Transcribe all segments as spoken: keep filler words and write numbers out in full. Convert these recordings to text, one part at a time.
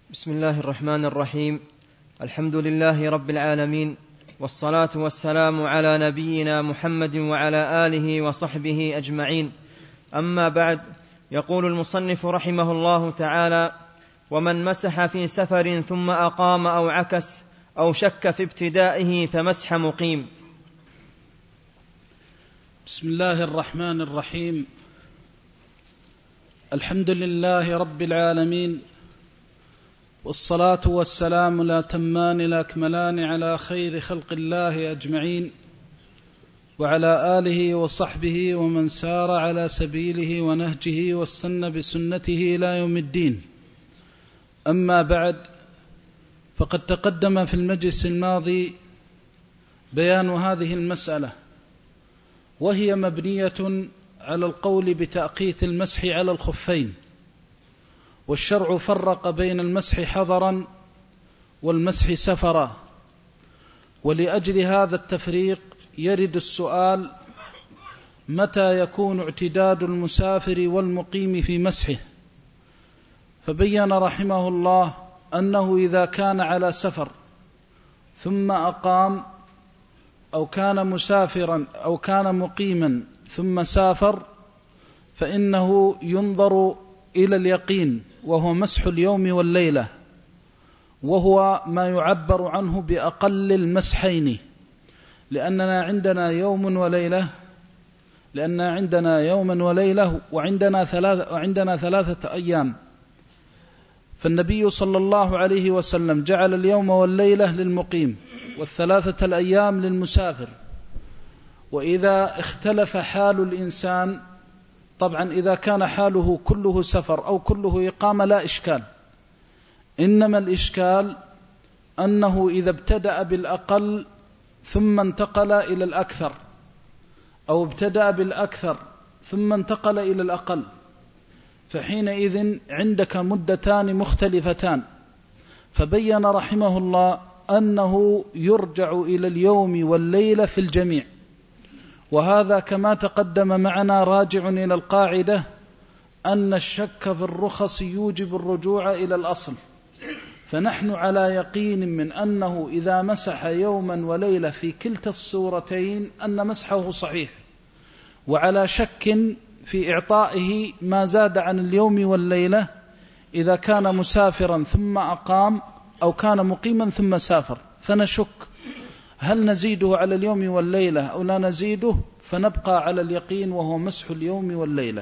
بسم الله الرحمن الرحيم. الحمد لله رب العالمين، والصلاة والسلام على نبينا محمد وعلى آله وصحبه أجمعين. أما بعد، يقول المصنف رحمه الله تعالى: ومن مسح في سفر ثم أقام أو عكس أو شك في ابتدائه فمسح مقيم. بسم الله الرحمن الرحيم. الحمد لله رب العالمين، والصلاة والسلام الأتمان الأكملان على خير خلق الله أجمعين، وعلى آله وصحبه ومن سار على سبيله ونهجه واستنى بسنته إلى يوم الدين. أما بعد، فقد تقدم في المجلس الماضي بيان هذه المسألة، وهي مبنية على القول بتأقيت المسح على الخفين، والشرع فرق بين المسح حضرا والمسح سفرا، ولأجل هذا التفريق يرد السؤال: متى يكون اعتداد المسافر والمقيم في مسحه؟ فبين رحمه الله أنه إذا كان على سفر ثم أقام، أو كان مسافرا أو كان مقيما ثم سافر، فإنه ينظر إلى اليقين، وهو مسح اليوم والليلة، وهو ما يعبر عنه بأقل المسحين، لأننا عندنا يوم وليلة لأن عندنا يوما وليلة وعندنا ثلاثة, وعندنا ثلاثة أيام. فالنبي صلى الله عليه وسلم جعل اليوم والليلة للمقيم، والثلاثة الأيام للمسافر. وإذا اختلف حال الإنسان، طبعا إذا كان حاله كله سفر أو كله إقامة لا إشكال، إنما الإشكال أنه إذا ابتدأ بالأقل ثم انتقل إلى الأكثر، أو ابتدأ بالأكثر ثم انتقل إلى الأقل، فحينئذ عندك مدتان مختلفتان. فبين رحمه الله أنه يرجع إلى اليوم والليلة في الجميع، وهذا كما تقدم معنا راجع إلى القاعدة أن الشك في الرخص يوجب الرجوع إلى الأصل. فنحن على يقين من أنه إذا مسح يوما وليلة في كلتا الصورتين أن مسحه صحيح، وعلى شك في إعطائه ما زاد عن اليوم والليلة إذا كان مسافرا ثم أقام، أو كان مقيما ثم سافر، فنشك هل نزيده على اليوم والليلة أو لا نزيده، فنبقى على اليقين وهو مسح اليوم والليلة.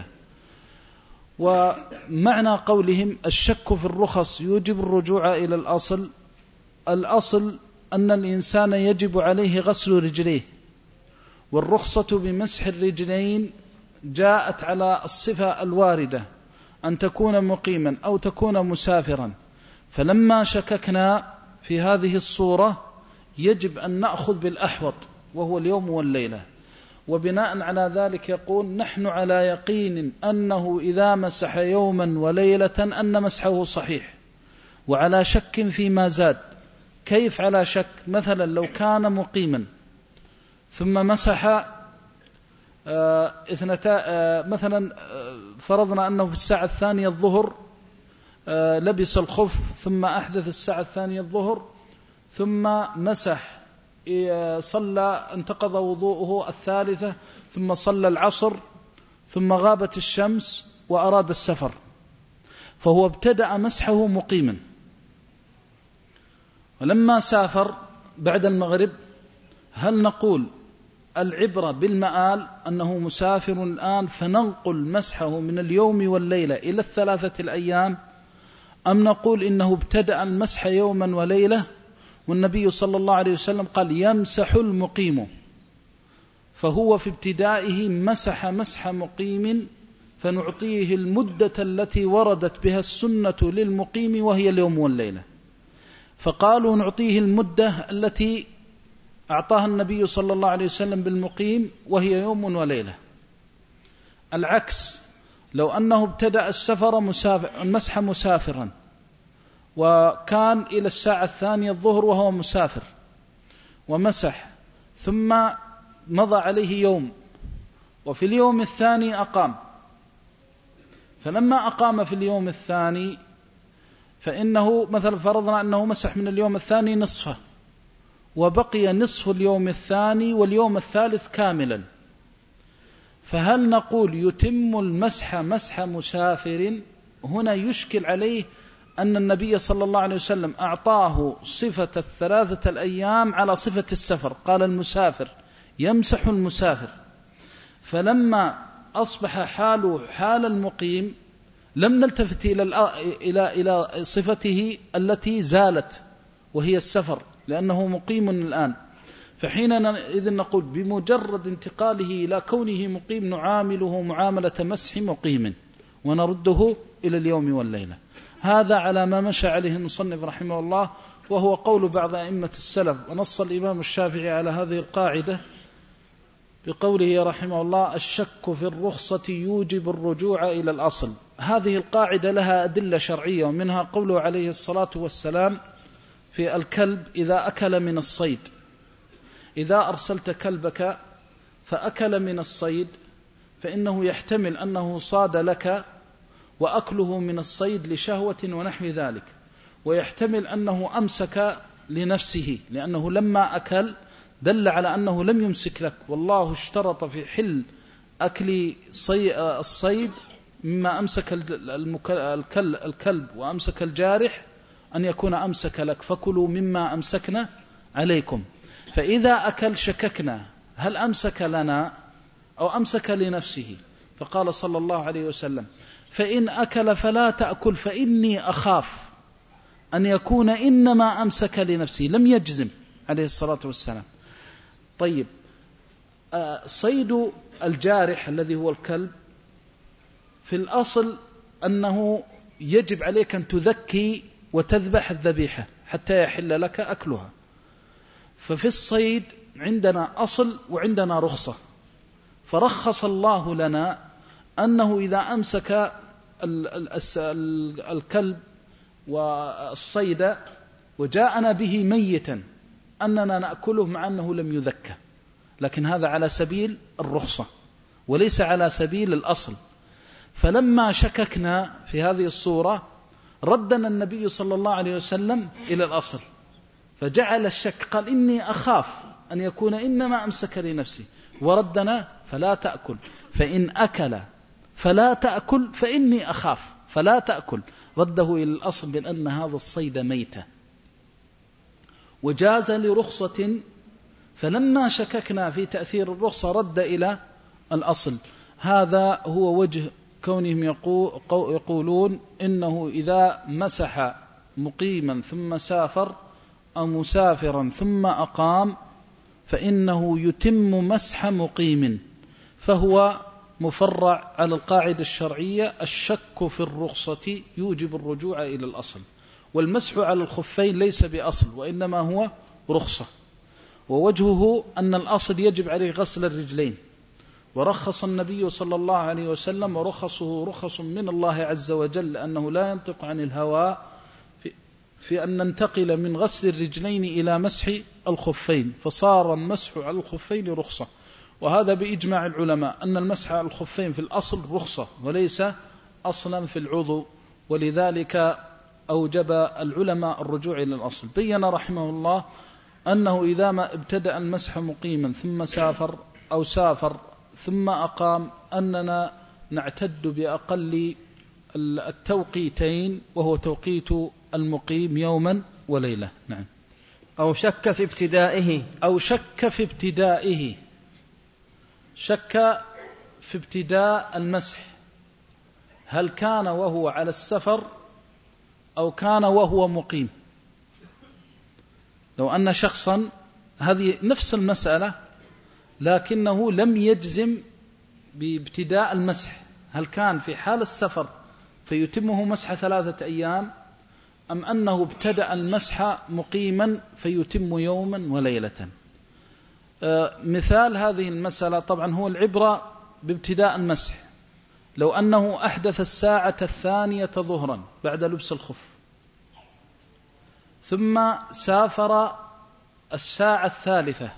ومعنى قولهم الشك في الرخص يوجب الرجوع إلى الأصل، الأصل أن الإنسان يجب عليه غسل رجليه، والرخصة بمسح الرجلين جاءت على الصفة الواردة أن تكون مقيما أو تكون مسافرا. فلما شككنا في هذه الصورة يجب أن نأخذ بالأحوط وهو اليوم والليلة، وبناء على ذلك يقول: نحن على يقين أنه إذا مسح يوما وليلة أن مسحه صحيح، وعلى شك فيما زاد. كيف على شك؟ مثلا لو كان مقيما ثم مسح آه اثنتا آه مثلا آه فرضنا أنه في الساعة الثانية الظهر آه لبس الخف، ثم أحدث الساعة الثانية الظهر، ثم مسح، صلى انتقض وضوءه الثالثة، ثم صلى العصر، ثم غابت الشمس وأراد السفر، فهو ابتدأ مسحه مقيما. ولما سافر بعد المغرب، هل نقول العبرة بالمآل أنه مسافر الآن فننقل مسحه من اليوم والليلة إلى الثلاثة الأيام، أم نقول إنه ابتدأ المسح يوما وليلة، والنبي صلى الله عليه وسلم قال: يمسح المقيم، فهو في ابتدائه مسح مسح مقيم، فنعطيه المدة التي وردت بها السنة للمقيم وهي اليوم والليلة. فقالوا نعطيه المدة التي أعطاها النبي صلى الله عليه وسلم بالمقيم وهي يوم وليلة. العكس، لو أنه ابتدأ السفر مسافر المسح مسافرا، وكان إلى الساعة الثانية الظهر وهو مسافر ومسح، ثم مضى عليه يوم، وفي اليوم الثاني أقام، فلما أقام في اليوم الثاني فإنه مثلا فرضنا أنه مسح من اليوم الثاني نصفه وبقي نصف اليوم الثاني واليوم الثالث كاملا، فهل نقول يتم المسح مسح مسافر؟ هنا يشكل عليه أن النبي صلى الله عليه وسلم أعطاه صفة الثلاثة الأيام على صفة السفر، قال المسافر يمسح المسافر، فلما أصبح حاله حال المقيم لم نلتفت إلى إلى إلى صفته التي زالت وهي السفر لأنه مقيم الآن، فحينئذ نقول بمجرد انتقاله إلى كونه مقيم نعامله معاملة مسح مقيم ونرده إلى اليوم والليلة. هذا على ما مشى عليه المصنف رحمه الله، وهو قول بعض أئمة السلف. ونص الإمام الشافعي على هذه القاعدة بقوله رحمه الله: الشك في الرخصة يوجب الرجوع إلى الأصل. هذه القاعدة لها أدلة شرعية، ومنها قوله عليه الصلاة والسلام في الكلب إذا أكل من الصيد: إذا أرسلت كلبك فأكل من الصيد فإنه يحتمل أنه صاد لك وأكله من الصيد لشهوة ونحو ذلك، ويحتمل أنه أمسك لنفسه لأنه لما أكل دل على أنه لم يمسك لك، والله اشترط في حل أكل الصيد مما أمسك الكلب وأمسك الجارح أن يكون أمسك لك، فكلوا مما أمسكنا عليكم. فإذا أكل شككنا هل أمسك لنا أو أمسك لنفسه، فقال صلى الله عليه وسلم: فإن أكل فلا تأكل فإني أخاف أن يكون إنما أمسك لنفسه، لم يجزم عليه الصلاة والسلام. طيب، صيد الجارح الذي هو الكلب في الأصل أنه يجب عليك أن تذكي وتذبح الذبيحة حتى يحل لك أكلها، ففي الصيد عندنا أصل وعندنا رخصة، فرخص الله لنا أنه إذا أمسك الكلب والصيد وجاءنا به ميتا أننا نأكله مع أنه لم يذكى، لكن هذا على سبيل الرخصة وليس على سبيل الأصل. فلما شككنا في هذه الصورة ردنا النبي صلى الله عليه وسلم إلى الأصل، فجعل الشك، قال: إني أخاف أن يكون إنما أمسك لنفسه، وردنا: فلا تأكل، فإن أكل فلا تأكل فإني أخاف فلا تأكل، رده إلى الأصل بأن هذا الصيد ميتة، وجاز لرخصة. فلما شككنا في تأثير الرخصة رد إلى الأصل. هذا هو وجه كونهم يقولون إنه إذا مسح مقيما ثم سافر أو مسافرا ثم أقام فإنه يتم مسح مقيم، فهو مفرع على القاعدة الشرعية: الشك في الرخصة يوجب الرجوع إلى الأصل. والمسح على الخفين ليس بأصل وإنما هو رخصة، ووجهه أن الأصل يجب عليه غسل الرجلين، ورخص النبي صلى الله عليه وسلم، ورخصه رخص من الله عز وجل لأنه لا ينطق عن الهوى، في, في أن ننتقل من غسل الرجلين إلى مسح الخفين، فصار المسح على الخفين رخصة. وهذا بإجماع العلماء أن المسح على الخفين في الأصل رخصة وليس أصلا في العضو، ولذلك أوجب العلماء الرجوع إلى الأصل. بين رحمه الله أنه إذا ما ابتدأ المسح مقيما ثم سافر أو سافر ثم أقام أننا نعتد بأقل التوقيتين، وهو توقيت المقيم يوما وليلة. نعم. أو شك في ابتدائه أو شك في ابتدائه شك في ابتداء المسح، هل كان وهو على السفر أو كان وهو مقيم؟ لو أن شخصا، هذه نفس المسألة لكنه لم يجزم بابتداء المسح، هل كان في حال السفر فيتمه مسح ثلاثة أيام، أم أنه ابتدأ المسح مقيما فيتم يوما وليلة؟ آه مثال هذه المسألة طبعا هو العبرة بابتداء المسح. لو أنه أحدث الساعة الثانية ظهرا بعد لبس الخف، ثم سافر الساعة الثالثة،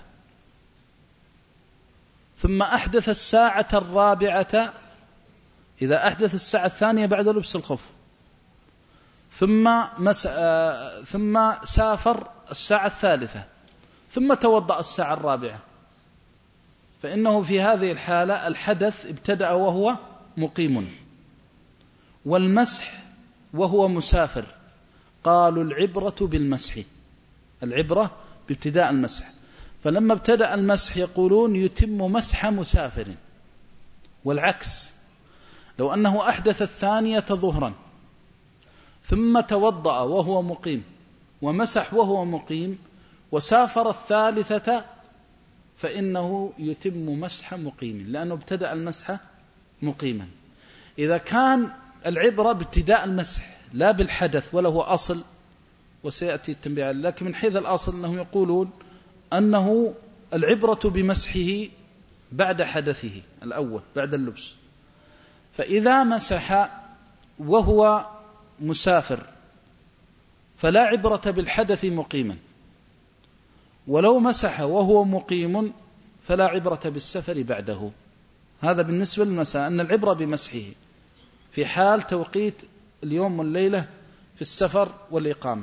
ثم أحدث الساعة الرابعة، إذا أحدث الساعة الثانية بعد لبس الخف ثم, مس... ثم سافر الساعة الثالثة ثم توضأ الساعة الرابعة، فإنه في هذه الحالة الحدث ابتدأ وهو مقيم، والمسح وهو مسافر. قالوا العبرة بالمسح، العبرة بابتداء المسح، فلما ابتدأ المسح يقولون يتم مسح مسافر. والعكس، لو أنه أحدث الثانية ظهرا ثم توضأ وهو مقيم ومسح وهو مقيم وسافر الثالثة فإنه يتم مسح مقيم، لأنه ابتدأ المسح مقيما. إذا كان العبرة بابتداء المسح لا بالحدث وله أصل وسيأتي التنبيه عليه، لكن من حيث الأصل أنهم يقولون أنه العبرة بمسحه بعد حدثه الأول بعد اللبس. فإذا مسح وهو مسافر فلا عبرة بالحدث مقيما، ولو مسح وهو مقيم فلا عبرة بالسفر بعده. هذا بالنسبة للمساء، أن العبرة بمسحه في حال توقيت اليوم والليلة في السفر والإقامة.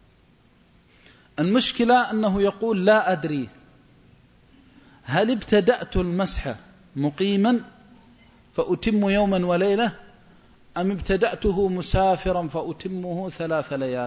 المشكلة أنه يقول لا أدري هل ابتدأت المسح مقيما فأتم يوما وليلة أم ابتدأته مسافرا فأتمه ثلاث ليال.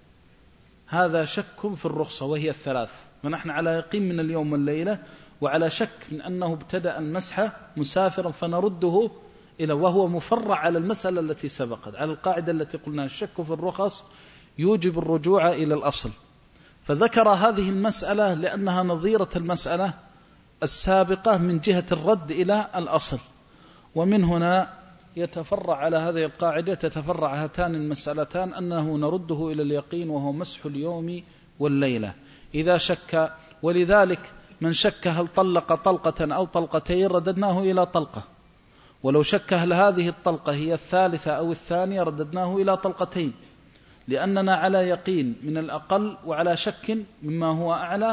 هذا شك في الرخصة وهي الثلاث، ونحن على يقين من اليوم والليلة وعلى شك من أنه ابتدأ المسح مسافرا فنرده إلى، وهو مفرع على المسألة التي سبقت، على القاعدة التي قلنا الشك في الرخص يوجب الرجوع إلى الأصل. فذكر هذه المسألة لأنها نظيرة المسألة السابقة من جهة الرد إلى الأصل، ومن هنا يتفرع على هذه القاعدة تتفرع هاتان المسألتان، أنه نرده إلى اليقين وهو مسح اليوم والليلة إذا شك. ولذلك من شك هل طلق طلقة أو طلقتين رددناه إلى طلقة، ولو شك هل هذه الطلقة هي الثالثة أو الثانية رددناه إلى طلقتين، لأننا على يقين من الأقل وعلى شك مما هو أعلى،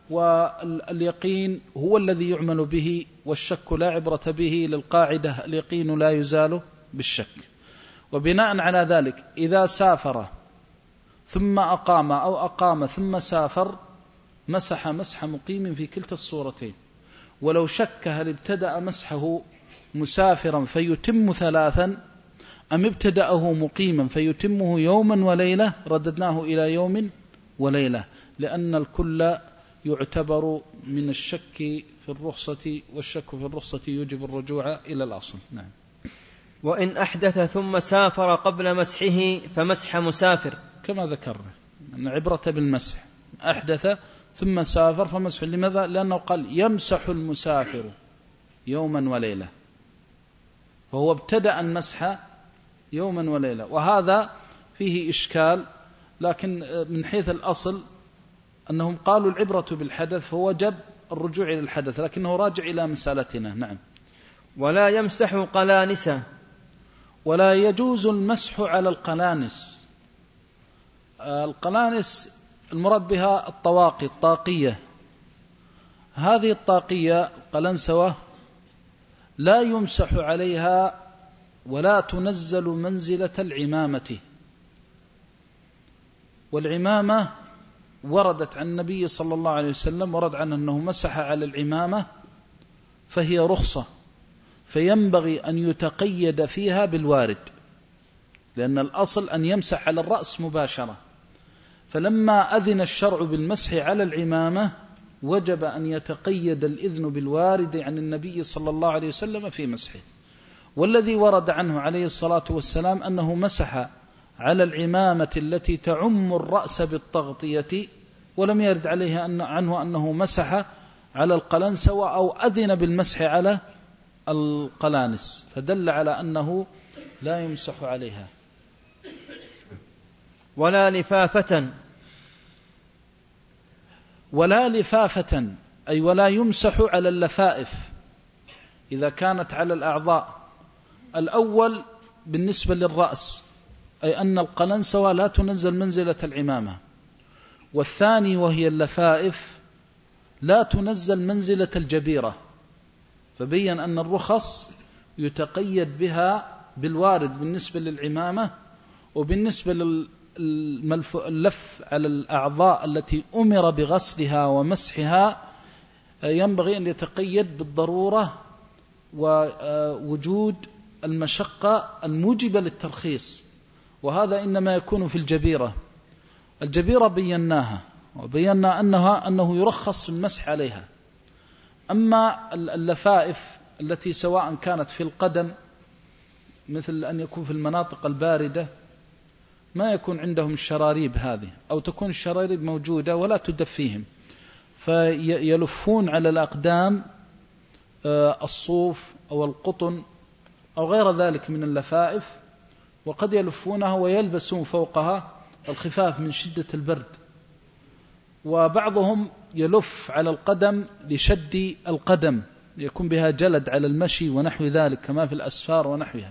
واليقين هو الذي يعمل به والشك لا عبرة به للقاعدة اليقين لا يزال بالشك. وبناء على ذلك إذا سافر ثم أقام أو أقام ثم سافر مسح مسح مقيم في كلتا الصورتين. ولو شك هل ابتدأ مسحه مسافرا فيتم ثلاثا أم ابتدأه مقيما فيتمه يوما وليلة رددناه إلى يوم وليلة، لأن الكل يعتبر من الشك في الرخصة، والشك في الرخصة يوجب الرجوع إلى الأصل. نعم. وإن أحدث ثم سافر قبل مسحه فمسح مسافر، كما ذكرنا أن عبرة بالمسح، أحدث ثم سافر فمسح. لماذا؟ لأنه قال يمسح المسافر يوما وليلة، فهو ابتدأ المسح يوما وليلة، وهذا فيه إشكال. لكن من حيث الأصل أنهم قالوا العبرة بالحدث فوجب الرجوع إلى الحدث، لكنه راجع إلى مسألتنا. نعم. ولا يمسح قلانسه، ولا يجوز المسح على القلانس. القلانس المراد بها الطواقي الطاقية، هذه الطاقية قلنسوة لا يمسح عليها ولا تنزل منزلة العمامة. والعمامة وردت عن النبي صلى الله عليه وسلم، ورد عنه أنه مسح على العمامة فهي رخصة، فينبغي أن يتقيد فيها بالوارد، لأن الأصل أن يمسح على الرأس مباشرة. فلما أذن الشرع بالمسح على العمامة وجب أن يتقيد الإذن بالوارد عن النبي صلى الله عليه وسلم في مسحه. والذي ورد عنه عليه الصلاة والسلام أنه مسح على العمامة التي تعم الرأس بالتغطية، ولم يرد عليه أن عنه أنه مسح على القلنسوة أو أذن بالمسح على القلانس، فدل على أنه لا يمسح عليها. ولا لفافة، ولا لفافة أي ولا يمسح على اللفائف إذا كانت على الأعضاء. الأول بالنسبة للرأس، أي أن القلنسوة لا تنزل منزلة العمامة، والثاني وهي اللفائف لا تنزل منزلة الجبيرة. فبين أن الرخص يتقيد بها بالوارد بالنسبة للعمامة، وبالنسبة لللف على الأعضاء التي أمر بغسلها ومسحها ينبغي أن يتقيد بالضرورة ووجود المشقة الموجبة للترخيص، وهذا إنما يكون في الجبيرة. الجبيرة بيناها وبينا أنها أنه يرخص في المسح عليها. أما اللفائف التي سواء كانت في القدم مثل أن يكون في المناطق الباردة ما يكون عندهم الشراريب هذه، أو تكون الشراريب موجودة ولا تدفيهم، فيلفون على الأقدام الصوف أو القطن أو غير ذلك من اللفائف، وقد يلفونها ويلبسون فوقها الخفاف من شدة البرد. وبعضهم يلف على القدم لشد القدم، يكون بها جلد على المشي ونحو ذلك كما في الأسفار ونحوها.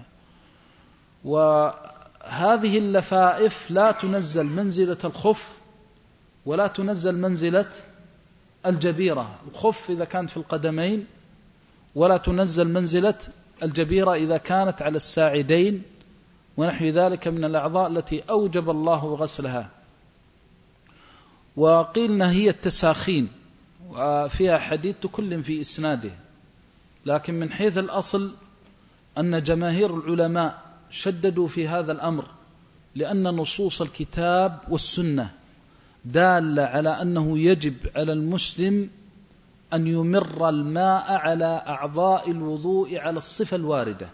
وهذه اللفائف لا تنزل منزلة الخف ولا تنزل منزلة الجبيرة، الخف إذا كانت في القدمين، ولا تنزل منزلة الجبيرة إذا كانت على الساعدين ونحو ذلك من الأعضاء التي أوجب الله غسلها. وقيلنا هي التساخين، وفيها حديث كل في إسناده، لكن من حيث الأصل أن جماهير العلماء شددوا في هذا الأمر، لأن نصوص الكتاب والسنة دالة على أنه يجب على المسلم أن يمر الماء على أعضاء الوضوء على الصفة الواردة.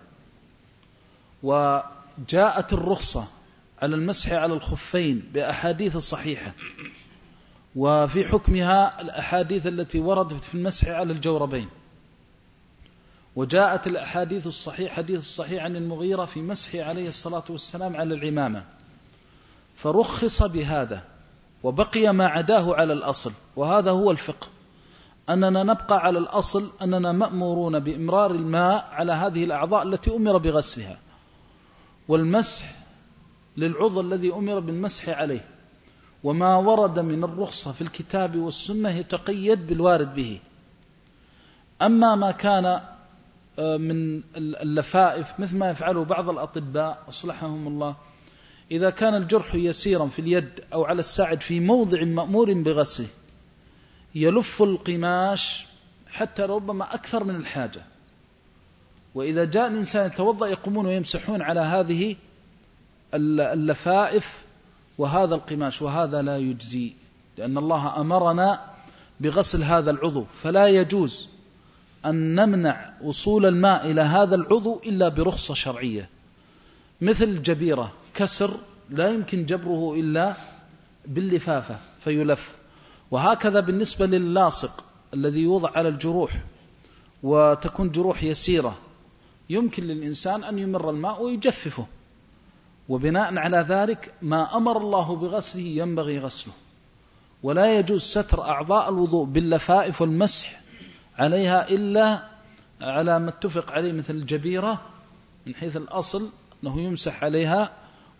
وجاءت الرخصة على المسح على الخفين بأحاديث صحيحة، وفي حكمها الأحاديث التي وردت في المسح على الجوربين، وجاءت الأحاديث الصحيح حديث الصحيح عن المغيرة في مسح عليه الصلاة والسلام على العمامة، فرخص بهذا وبقي ما عداه على الأصل. وهذا هو الفقه، أننا نبقى على الأصل أننا مأمورون بإمرار الماء على هذه الأعضاء التي أمر بغسلها، والمسح للعضو الذي أمر بالمسح عليه، وما ورد من الرخصة في الكتاب والسنة يتقيد بالوارد به. أما ما كان من اللفائف مثل ما يفعله بعض الأطباء أصلحهم الله، إذا كان الجرح يسيرا في اليد أو على الساعد في موضع مأمور بغسله يلف القماش حتى ربما أكثر من الحاجة، وإذا جاء الإنسان يتوضأ يقومون ويمسحون على هذه اللفائف وهذا القماش، وهذا لا يجزي، لأن الله أمرنا بغسل هذا العضو، فلا يجوز أن نمنع وصول الماء إلى هذا العضو إلا برخصة شرعية. مثل الجبيرة كسر لا يمكن جبره إلا باللفافة فيلف، وهكذا بالنسبة لللاصق الذي يوضع على الجروح وتكون جروح يسيرة يمكن للإنسان أن يمر الماء ويجففه، وبناء على ذلك ما أمر الله بغسله ينبغي غسله. ولا يجوز ستر أعضاء الوضوء باللفائف والمسح عليها إلا على ما اتفق عليه مثل الجبيرة من حيث الأصل أنه يمسح عليها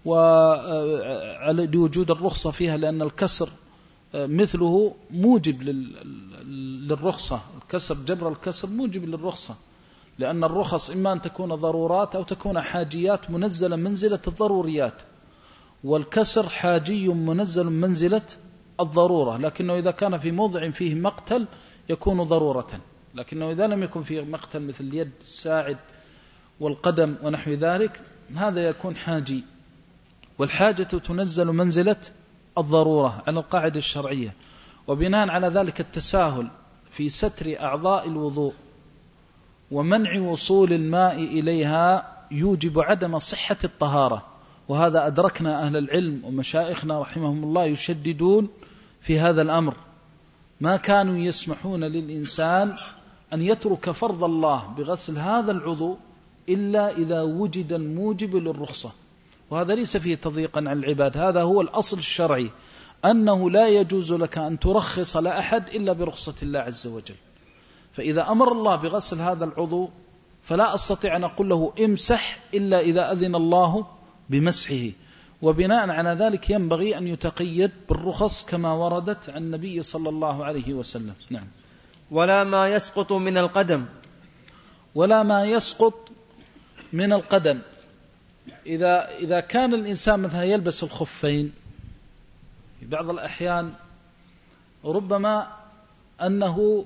ولوجود الرخصة فيها، لأن الكسر مثله موجب للرخصة، الكسر جبر الكسر موجب للرخصة، لأن الرخص إما أن تكون ضرورات أو تكون حاجيات منزلة منزلة الضروريات، والكسر حاجي منزل منزلة الضرورة، لكنه إذا كان في موضع فيه مقتل يكون ضرورة، لكنه إذا لم يكن فيه مقتل مثل اليد الساعد والقدم ونحو ذلك هذا يكون حاجي، والحاجة تنزل منزلة الضرورة على القاعدة الشرعية. وبناء على ذلك التساهل في ستر أعضاء الوضوء ومنع وصول الماء إليها يوجب عدم صحة الطهارة، وهذا أدركنا أهل العلم ومشايخنا رحمهم الله يشددون في هذا الأمر، ما كانوا يسمحون للإنسان أن يترك فرض الله بغسل هذا العضو إلا إذا وجد الموجب للرخصة، وهذا ليس فيه تضييقا على العباد، هذا هو الأصل الشرعي، أنه لا يجوز لك أن ترخص لأحد إلا برخصة الله عز وجل. فإذا أمر الله بغسل هذا العضو فلا أستطيع أن أقول له امسح إلا إذا أذن الله بمسحه، وبناء على ذلك ينبغي أن يتقيد بالرخص كما وردت عن النبي صلى الله عليه وسلم. نعم. ولا ما يسقط من القدم، ولا ما يسقط من القدم، إذا إذا كان الإنسان مثلا يلبس الخفين في بعض الأحيان ربما أنه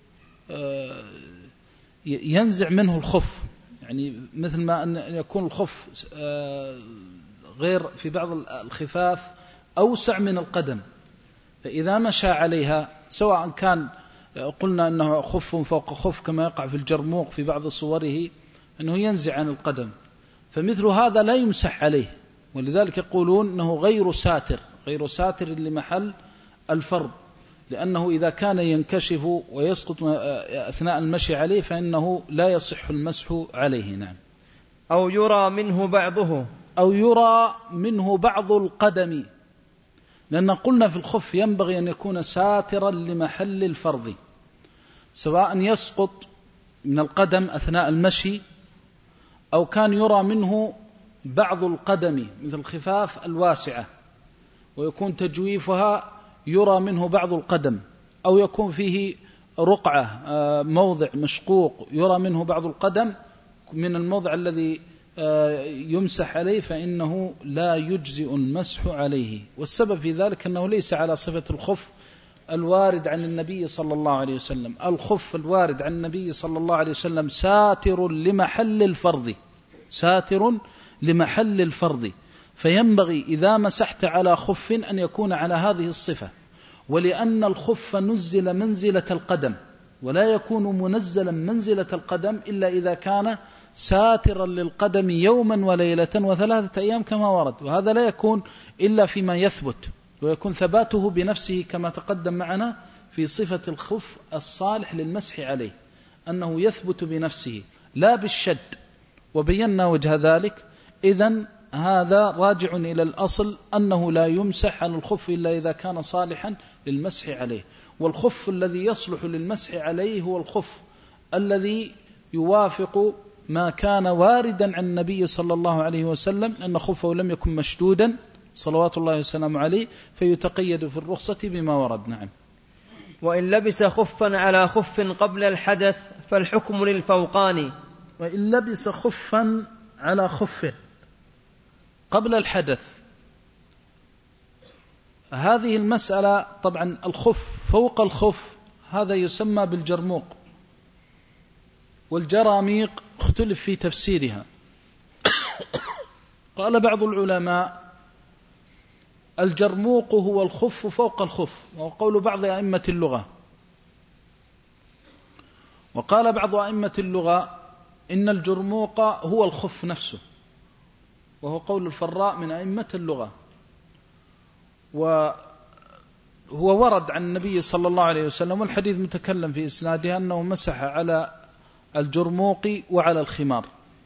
ينزع منه الخف، يعني مثل ما أن يكون الخف غير في بعض الخفاف أوسع من القدم، فإذا مشى عليها سواء كان قلنا أنه خف فوق خف كما يقع في الجرموق في بعض صوره أنه ينزع عن القدم، فمثل هذا لا يمسح عليه، ولذلك يقولون أنه غير ساتر غير ساتر لمحل الفرض، لأنه إذا كان ينكشف ويسقط أثناء المشي عليه فإنه لا يصح المسح عليه. نعم. أو يرى منه بعضه أو يرى منه بعض القدم، لأن قلنا في الخف ينبغي أن يكون ساترا لمحل الفرض، سواء يسقط من القدم أثناء المشي أو كان يرى منه بعض القدم مثل الخفاف الواسعة ويكون تجويفها يرى منه بعض القدم، أو يكون فيه رقعة موضع مشقوق يرى منه بعض القدم من الموضع الذي يمسح عليه، فإنه لا يجزئ المسح عليه. والسبب في ذلك أنه ليس على صفة الخف الوارد عن النبي صلى الله عليه وسلم. الخف الوارد عن النبي صلى الله عليه وسلم ساتر لمحل الفرض، ساتر لمحل الفرض، فينبغي إذا مسحت على خف أن يكون على هذه الصفة، ولأن الخف نزل منزلة القدم ولا يكون منزلا منزلة القدم إلا إذا كان ساترا للقدم يوما وليلة وثلاثة أيام كما ورد، وهذا لا يكون إلا فيما يثبت، ويكون ثباته بنفسه كما تقدم معنا في صفة الخف الصالح للمسح عليه، أنه يثبت بنفسه لا بالشد، وبينا وجه ذلك. إذن هذا راجع إلى الأصل أنه لا يمسح على الخف إلا إذا كان صالحا للمسح عليه، والخف الذي يصلح للمسح عليه هو الخف الذي يوافق ما كان واردا عن النبي صلى الله عليه وسلم، لأن خفه لم يكن مشدودا صلوات الله وسلامه عليه، فيتقيد في الرخصة بما ورد. نعم. وإن لبس خفا على خف قبل الحدث فالحكم للفوقاني. وإن لبس خفا على خف قبل الحدث، هذه المسألة طبعا الخف فوق الخف هذا يسمى بالجرموق، والجراميق اختلف في تفسيرها. قال بعض العلماء الجرموق هو الخف فوق الخف، وقول بعض أئمة اللغة، وقال بعض أئمة اللغة إن الجرموق هو الخف نفسه، وهو قول الفراء من أئمة اللغة، وهو ورد عن النبي صلى الله عليه وسلم، والحديث متكلم في إسناده أنه مسح على الجرموق وعلى الخمار.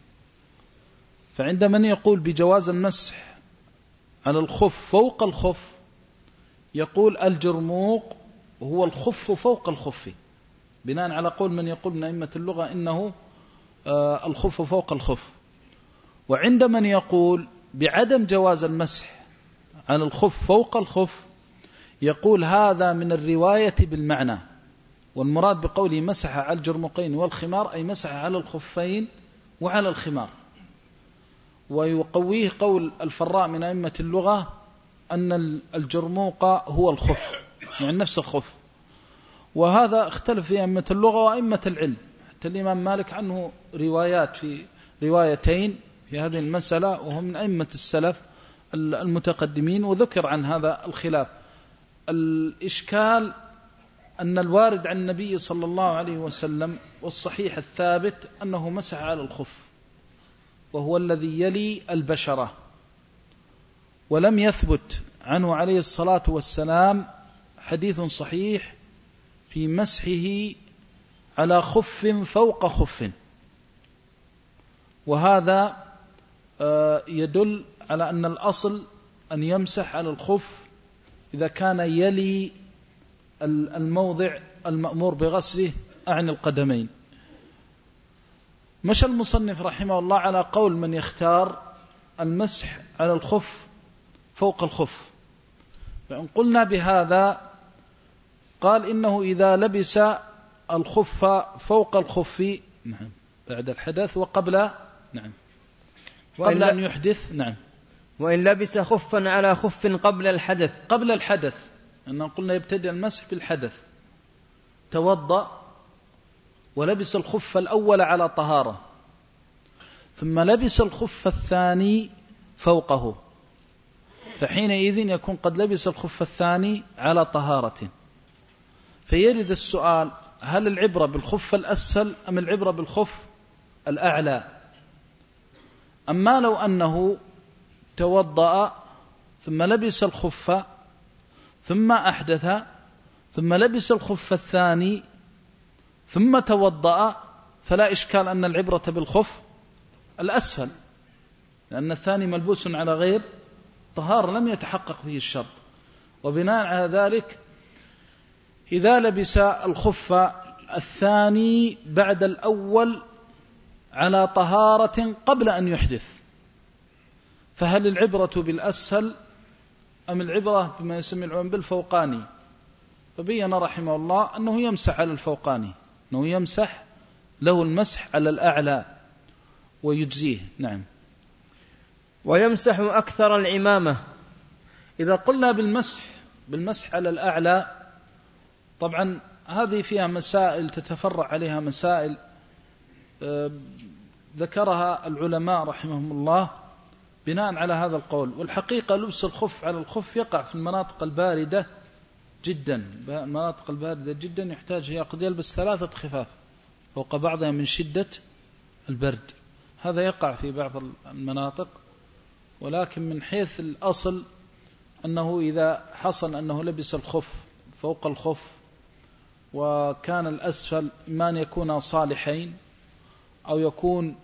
فعند من يقول بجواز المسح على الخف فوق الخف يقول الجرموق هو الخف فوق الخف، بناء على قول من يقول من أئمة اللغة إنه آه الخف فوق الخف. وعند من يقول بعدم جواز المسح على الخف فوق الخف يقول هذا من الرواية بالمعنى، والمراد بقوله مسح على الجرمقين والخمار أي مسح على الخفين وعلى الخمار. ويقويه قول الفراء من أئمة اللغة أن الجرموق هو الخف، يعني نفس الخف، وهذا اختلف في أئمة اللغة وأئمة العلم، حتى الإمام مالك عنه روايات في روايتين في هذه المسألة، وهم من أئمة السلف المتقدمين، وذكر عن هذا الخلاف. الإشكال أن الوارد عن النبي صلى الله عليه وسلم والصحيح الثابت أنه مسح على الخف، وهو الذي يلي البشرة، ولم يثبت عنه عليه الصلاة والسلام حديث صحيح في مسحه على خف فوق خف، وهذا يدل على أن الأصل أن يمسح على الخف إذا كان يلي الموضع المأمور بغسله أعني القدمين. مشى المصنف رحمه الله على قول من يختار المسح على الخف فوق الخف، فإن قلنا بهذا قال إنه إذا لبس الخف فوق الخف نعم بعد الحدث وقبل نعم قبل أن يحدث. نعم. وإن لبس خفا على خف قبل الحدث قبل الحدث، أننا قلنا يبتدئ المسح بالحدث. توضأ ولبس الخف الأول على طهارة، ثم لبس الخف الثاني فوقه، فحينئذ يكون قد لبس الخف الثاني على طهارة. فيرد السؤال: هل العبرة بالخف الأسفل أم العبرة بالخف الأعلى؟ أما لو أنه توضأ ثم لبس الخف ثم أحدث ثم لبس الخف الثاني ثم توضأ، فلا إشكال أن العبرة بالخف الأسفل، لأن الثاني ملبوس على غير طهارة لم يتحقق فيه الشرط. وبناء على ذلك إذا لبس الخف الثاني بعد الأول على طهارة قبل أن يحدث، فهل العبرة بالأسفل أم العبرة بما يسمى العلماء بالفوقاني؟ فبين رحمه الله أنه يمسح على الفوقاني، أنه يمسح له المسح على الأعلى ويجزيه. نعم. ويمسح أكثر العمامة. إذا قلنا بالمسح بالمسح على الأعلى، طبعا هذه فيها مسائل تتفرع عليها مسائل ذكرها العلماء رحمهم الله بناء على هذا القول. والحقيقة لبس الخف على الخف يقع في المناطق الباردة جدا، المناطق الباردة جدا يحتاج هي قد يلبس ثلاثة خفاف فوق بعضها من شدة البرد، هذا يقع في بعض المناطق. ولكن من حيث الأصل أنه إذا حصل أنه لبس الخف فوق الخف وكان الأسفل إما أن يكون صالحين أو يكون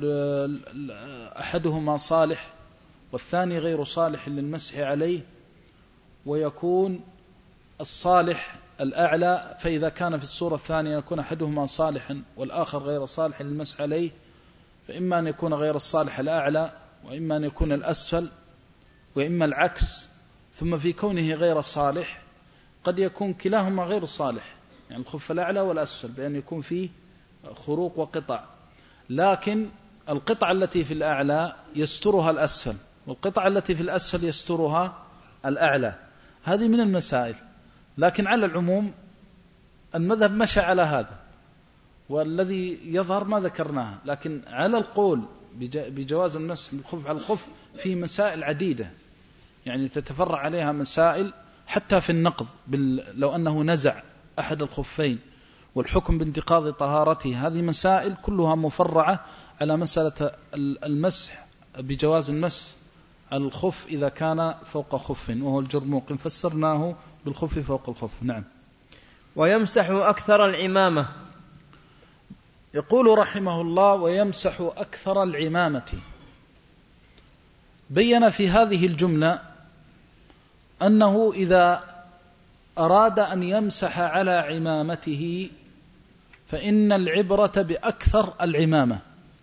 أحدهما صالح والثاني غير صالح للمسح عليه، ويكون الصالح الأعلى، فإذا كان في الصورة الثانية يكون أحدهما صالحا والآخر غير صالح للمسح عليه، فإما أن يكون غير الصالح الأعلى وإما أن يكون الأسفل وإما العكس. ثم في كونه غير صالح قد يكون كلاهما غير صالح، يعني الخف الأعلى والأسفل، بأن يكون فيه خروق وقطع، لكن القطعة التي في الأعلى يسترها الأسفل والقطعة التي في الأسفل يسترها الأعلى. هذه من المسائل، لكن على العموم المذهب مشى على هذا، والذي يظهر ما ذكرناها. لكن على القول بجواز المسح بالخف على الخف في مسائل عديدة، يعني تتفرع عليها مسائل حتى في النقض لو أنه نزع أحد الخفين والحكم بانتقاض طهارته، هذه مسائل كلها مفرعة على مسألة المسح بجواز المسح على الخف إذا كان فوق خف، وهو الجرموق فسرناه بالخف فوق الخف. نعم. ويمسح أكثر العمامة. يقول رحمه الله: ويمسح أكثر العمامة. بين في هذه الجملة أنه إذا أراد أن يمسح على عمامته فإن العبرة بأكثر العمامة،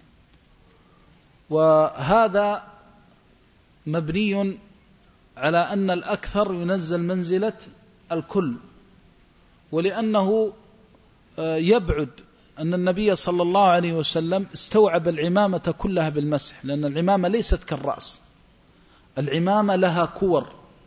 وهذا مبني على أن الأكثر ينزل منزلة الكل، ولأنه يبعد أن النبي صلى الله عليه وسلم استوعب العمامة كلها بالمسح، لأن العمامة ليست كالرأس، العمامة لها كور،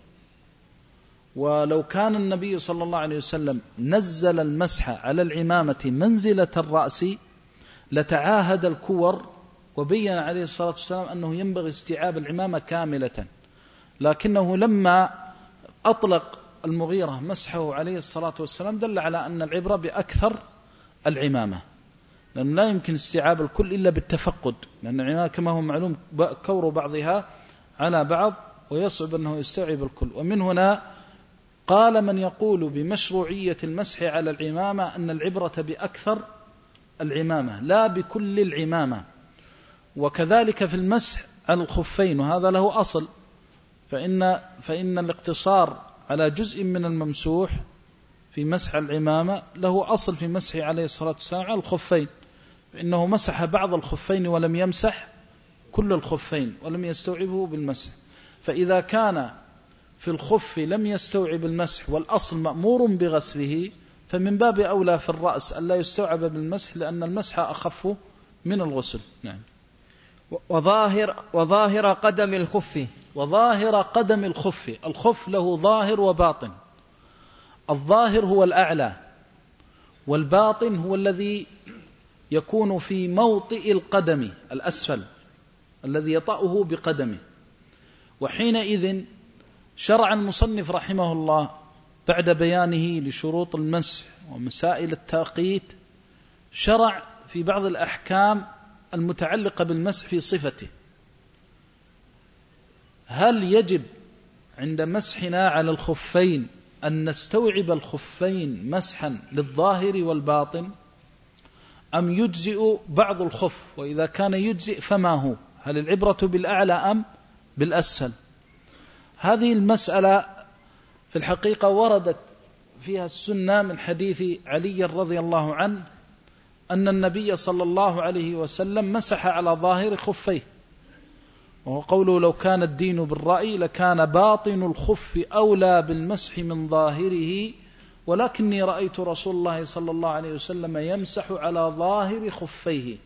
ولو كان النبي صلى الله عليه وسلم نزل المسح على العمامة منزلة الرأس لتعاهد الكور، وبين عليه الصلاة والسلام أنه ينبغي استيعاب العمامة كاملة، لكنه لما أطلق المغيرة مسحه عليه الصلاة والسلام دل على أن العبرة بأكثر العمامة، لأنه لا يمكن استيعاب الكل إلا بالتفقد، لأن العمامة كما هو معلوم كور بعضها على بعض ويصعب أنه يستوعب الكل. ومن هنا قال من يقول بمشروعية المسح على العمامة أن العبرة بأكثر العمامة لا بكل العمامة. وكذلك في المسح على الخفين، وهذا له أصل، فإن, فإن الاقتصار على جزء من الممسوح في مسح العمامة له أصل في مسح عليه الصلاة والسلام على الخفين، فإنه مسح بعض الخفين ولم يمسح كل الخفين ولم يستوعبه بالمسح. فإذا كان في الخف لم يستوعب المسح والأصل مأمور بغسله، فمن باب أولى في الرأس ألا يستوعب بالمسح، لأن المسح أخف من الغسل. نعم. وظاهر, وظاهر قدم الخف. وظاهر قدم الخف. الخف له ظاهر وباطن. الظاهر هو الأعلى، والباطن هو الذي يكون في موطئ القدم الأسفل الذي يطأه بقدمه. وحينئذ شرع المصنف رحمه الله بعد بيانه لشروط المسح ومسائل التأقيت، شرع في بعض الأحكام المتعلقة بالمسح في صفته. هل يجب عند مسحنا على الخفين أن نستوعب الخفين مسحا للظاهر والباطن، أم يجزئ بعض الخف؟ وإذا كان يجزئ فما هو؟ هل العبرة بالأعلى أم بالأسفل؟ هذه المسألة في الحقيقة وردت فيها السنة من حديث علي رضي الله عنه أن النبي صلى الله عليه وسلم مسح على ظاهر خفيه، وهو قوله: لو كان الدين بالرأي لكان باطن الخف أولى بالمسح من ظاهره، ولكني رأيت رسول الله صلى الله عليه وسلم يمسح على ظاهر خفيه.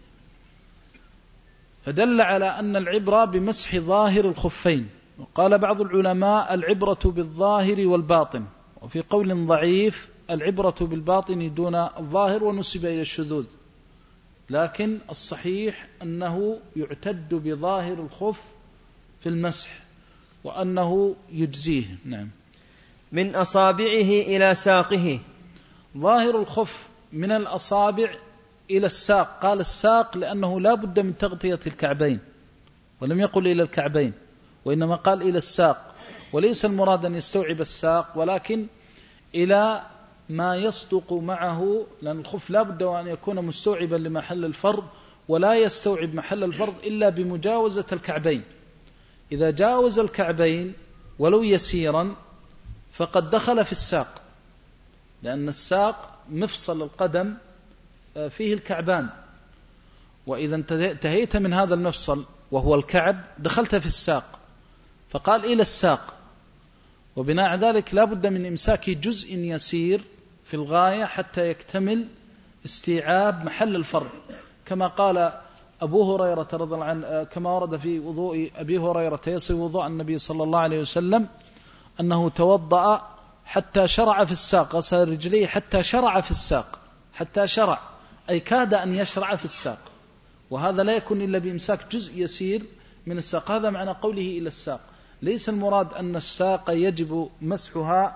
فدل على أن العبرة بمسح ظاهر الخفين. وقال بعض العلماء: العبرة بالظاهر والباطن. وفي قول ضعيف: العبرة بالباطن دون الظاهر، ونسب إلى الشذوذ. لكن الصحيح أنه يعتد بظاهر الخف في المسح، وأنه يجزيه. نعم. من أصابعه إلى ساقه. ظاهر الخف من الأصابع إلى الساق. قال الساق لأنه لا بد من تغطية الكعبين، ولم يقل إلى الكعبين، وإنما قال إلى الساق. وليس المراد أن يستوعب الساق، ولكن إلى ما يصدق معه، لأن الخف لا بد أن يكون مستوعبا لمحل الفرض، ولا يستوعب محل الفرض إلا بمجاوزة الكعبين. إذا جاوز الكعبين ولو يسيرا فقد دخل في الساق، لأن الساق مفصل القدم فيه الكعبان، وإذا انتهيت من هذا المفصل وهو الكعب دخلت في الساق، فقال إلى الساق. وبناء على ذلك لا بد من إمساك جزء يسير في الغاية حتى يكتمل استيعاب محل الفرض، كما قال أبو هريرة رضي الله عنه، كما ورد في وضوء أبي هريرة يصف وضوء النبي صلى الله عليه وسلم أنه توضأ حتى شرع في الساق، غسل رجليه حتى شرع في الساق، حتى شرع أي كاد أن يشرع في الساق. وهذا لا يكون إلا بإمساك جزء يسير من الساق. هذا معنى قوله إلى الساق. ليس المراد أن الساق يجب مسحها،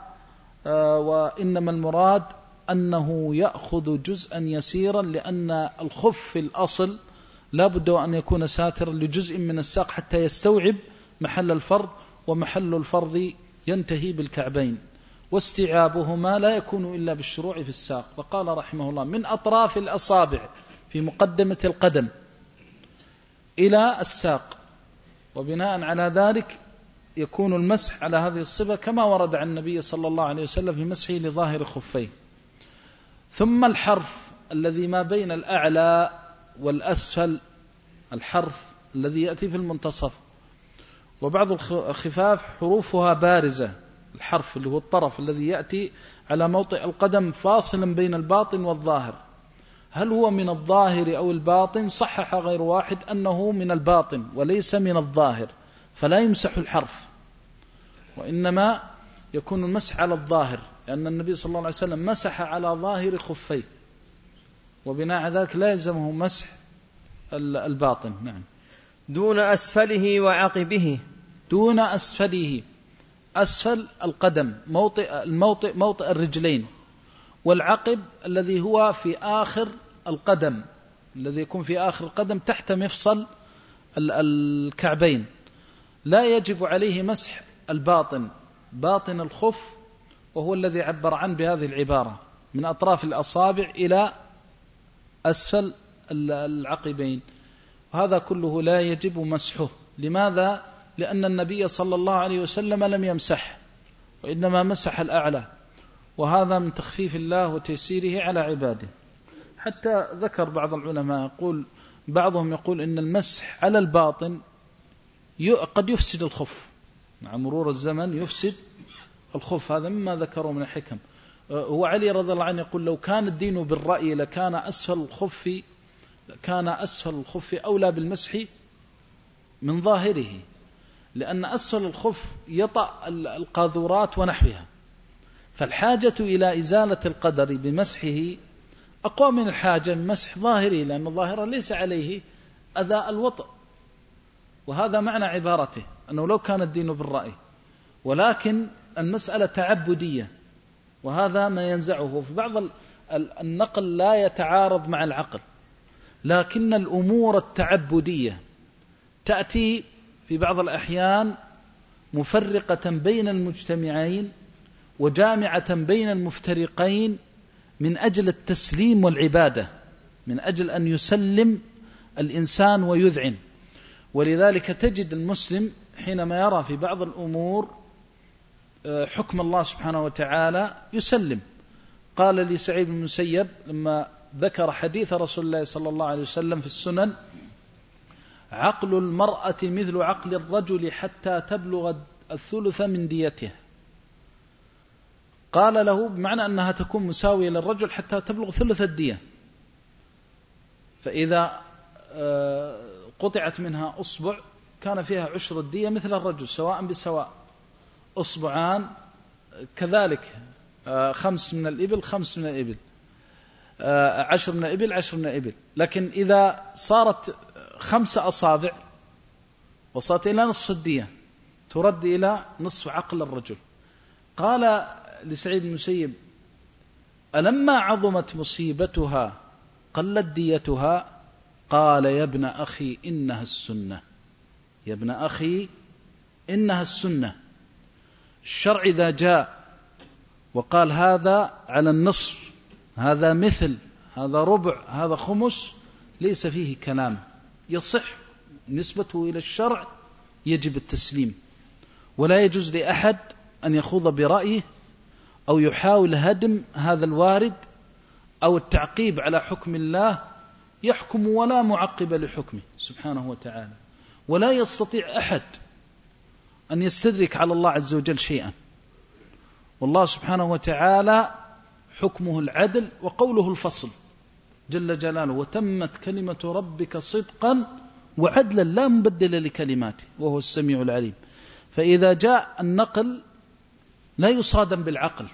وإنما المراد أنه يأخذ جزءا يسيرا، لأن الخف في الأصل لا بد أن يكون ساترا لجزء من الساق حتى يستوعب محل الفرض، ومحل الفرض ينتهي بالكعبين، واستيعابهما لا يكون إلا بالشروع في الساق. وقال رحمه الله: من أطراف الأصابع في مقدمة القدم إلى الساق. وبناء على ذلك يكون المسح على هذه الصفة كما ورد عن النبي صلى الله عليه وسلم في مسحه لظاهر خفيه. ثم الحرف الذي ما بين الأعلى والأسفل، الحرف الذي يأتي في المنتصف. وبعض الخفاف حروفها بارزة، الحرف اللي هو الطرف الذي يأتي على موطئ القدم فاصلا بين الباطن والظاهر. هل هو من الظاهر أو الباطن؟ صحح غير واحد أنه من الباطن وليس من الظاهر، فلا يمسح الحرف، وإنما يكون المسح على الظاهر، لأن النبي صلى الله عليه وسلم مسح على ظاهر خفيه، وبناء على ذلك لا يلزمه مسح الباطن. نعم. دون أسفله وعقبه. دون أسفله، أسفل القدم موطئ الموطئ موطئ الرجلين، والعقب الذي هو في آخر القدم، الذي يكون في آخر القدم تحت مفصل الكعبين. لا يجب عليه مسح الباطن، باطن الخف، وهو الذي عبر عنه بهذه العبارة: من أطراف الأصابع إلى أسفل العقبين. وهذا كله لا يجب مسحه. لماذا؟ لأن النبي صلى الله عليه وسلم لم يمسح، وإنما مسح الأعلى، وهذا من تخفيف الله وتيسيره على عباده. حتى ذكر بعض العلماء يقول، بعضهم يقول إن المسح على الباطن قد يفسد الخف، مع مرور الزمن يفسد الخف. هذا مما ذكروا من الحكم. هو علي رضي الله عنه يقول: لو كان الدين بالرأي لكان أسفل الخف كان أسفل الخف أولى بالمسح من ظاهره، لأن أسفل الخف يطأ القاذورات ونحوها، فالحاجة إلى إزالة القدر بمسحه أقوى من الحاجة من مسح ظاهره، لأن الظاهر ليس عليه أذى الوطء. وهذا معنى عبارته، أنه لو كان الدين بالرأي، ولكن المسألة تعبدية، وهذا ما ينزعه. في بعض النقل لا يتعارض مع العقل، لكن الأمور التعبدية تأتي في بعض الأحيان مفرقة بين المجتمعين وجامعة بين المفترقين من أجل التسليم والعبادة، من أجل أن يسلم الإنسان ويذعن. ولذلك تجد المسلم حينما يرى في بعض الأمور حكم الله سبحانه وتعالى يسلم. قال لي سعيد بن المسيب لما ذكر حديث رسول الله صلى الله عليه وسلم في السنن: عقل المرأة مثل عقل الرجل حتى تبلغ الثلث من ديته. قال له بمعنى أنها تكون مساوية للرجل حتى تبلغ ثلث الدية، فإذا قطعت منها أصبع كان فيها عشر الدية مثل الرجل سواء بسواء، أصبعان كذلك، خمس من الإبل خمس من الإبل، عشر من الإبل عشر من الإبل. لكن إذا صارت خمس أصابع وصلت إلى نصف الدية ترد إلى نصف عقل الرجل. قال لسعيد بن المسيب: ألما عظمت مصيبتها قلت ديتها؟ قال: يا ابن أخي إنها السنة، يا ابن أخي إنها السنة. الشرع إذا جاء وقال هذا على النصف، هذا مثل، هذا ربع، هذا خمس، ليس فيه كلام، يصح نسبته إلى الشرع، يجب التسليم. ولا يجوز لأحد أن يخوض برأيه أو يحاول هدم هذا الوارد أو التعقيب على حكم الله. يحكم ولا معقب لحكمه سبحانه وتعالى، ولا يستطيع أحد أن يستدرك على الله عز وجل شيئا. والله سبحانه وتعالى حكمه العدل وقوله الفصل جل جلاله: وتمت كلمة ربك صدقا وعدلا لا مبدل لكلماته وهو السميع العليم. فإذا جاء النقل لا يصادم بالعقل،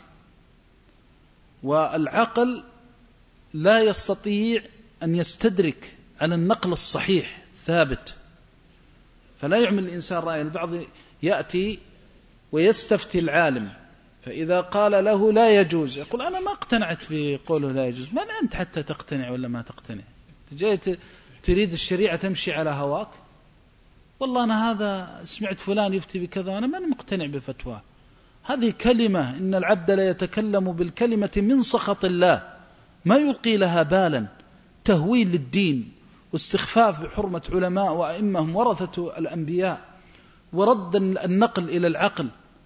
والعقل لا يستطيع أن يستدرك على النقل الصحيح ثابت، فلا يعمل الإنسان رأي. البعض يأتي ويستفتي العالم، فإذا قال له لا يجوز يقول: أنا ما اقتنعت بقوله لا يجوز. من أنت حتى تقتنع ولا ما تقتنع؟ جاي تريد الشريعة تمشي على هواك؟ والله أنا هذا سمعت فلان يفتي بكذا أنا ما مقتنع بفتواه. هذه كلمة، إن العبد لا يتكلم بالكلمة من سخط الله ما يلقي لها بالا، تهويل للدين واستخفاف بحرمة علماء وأئمهم ورثة الأنبياء، ورد النقل إلى العقل.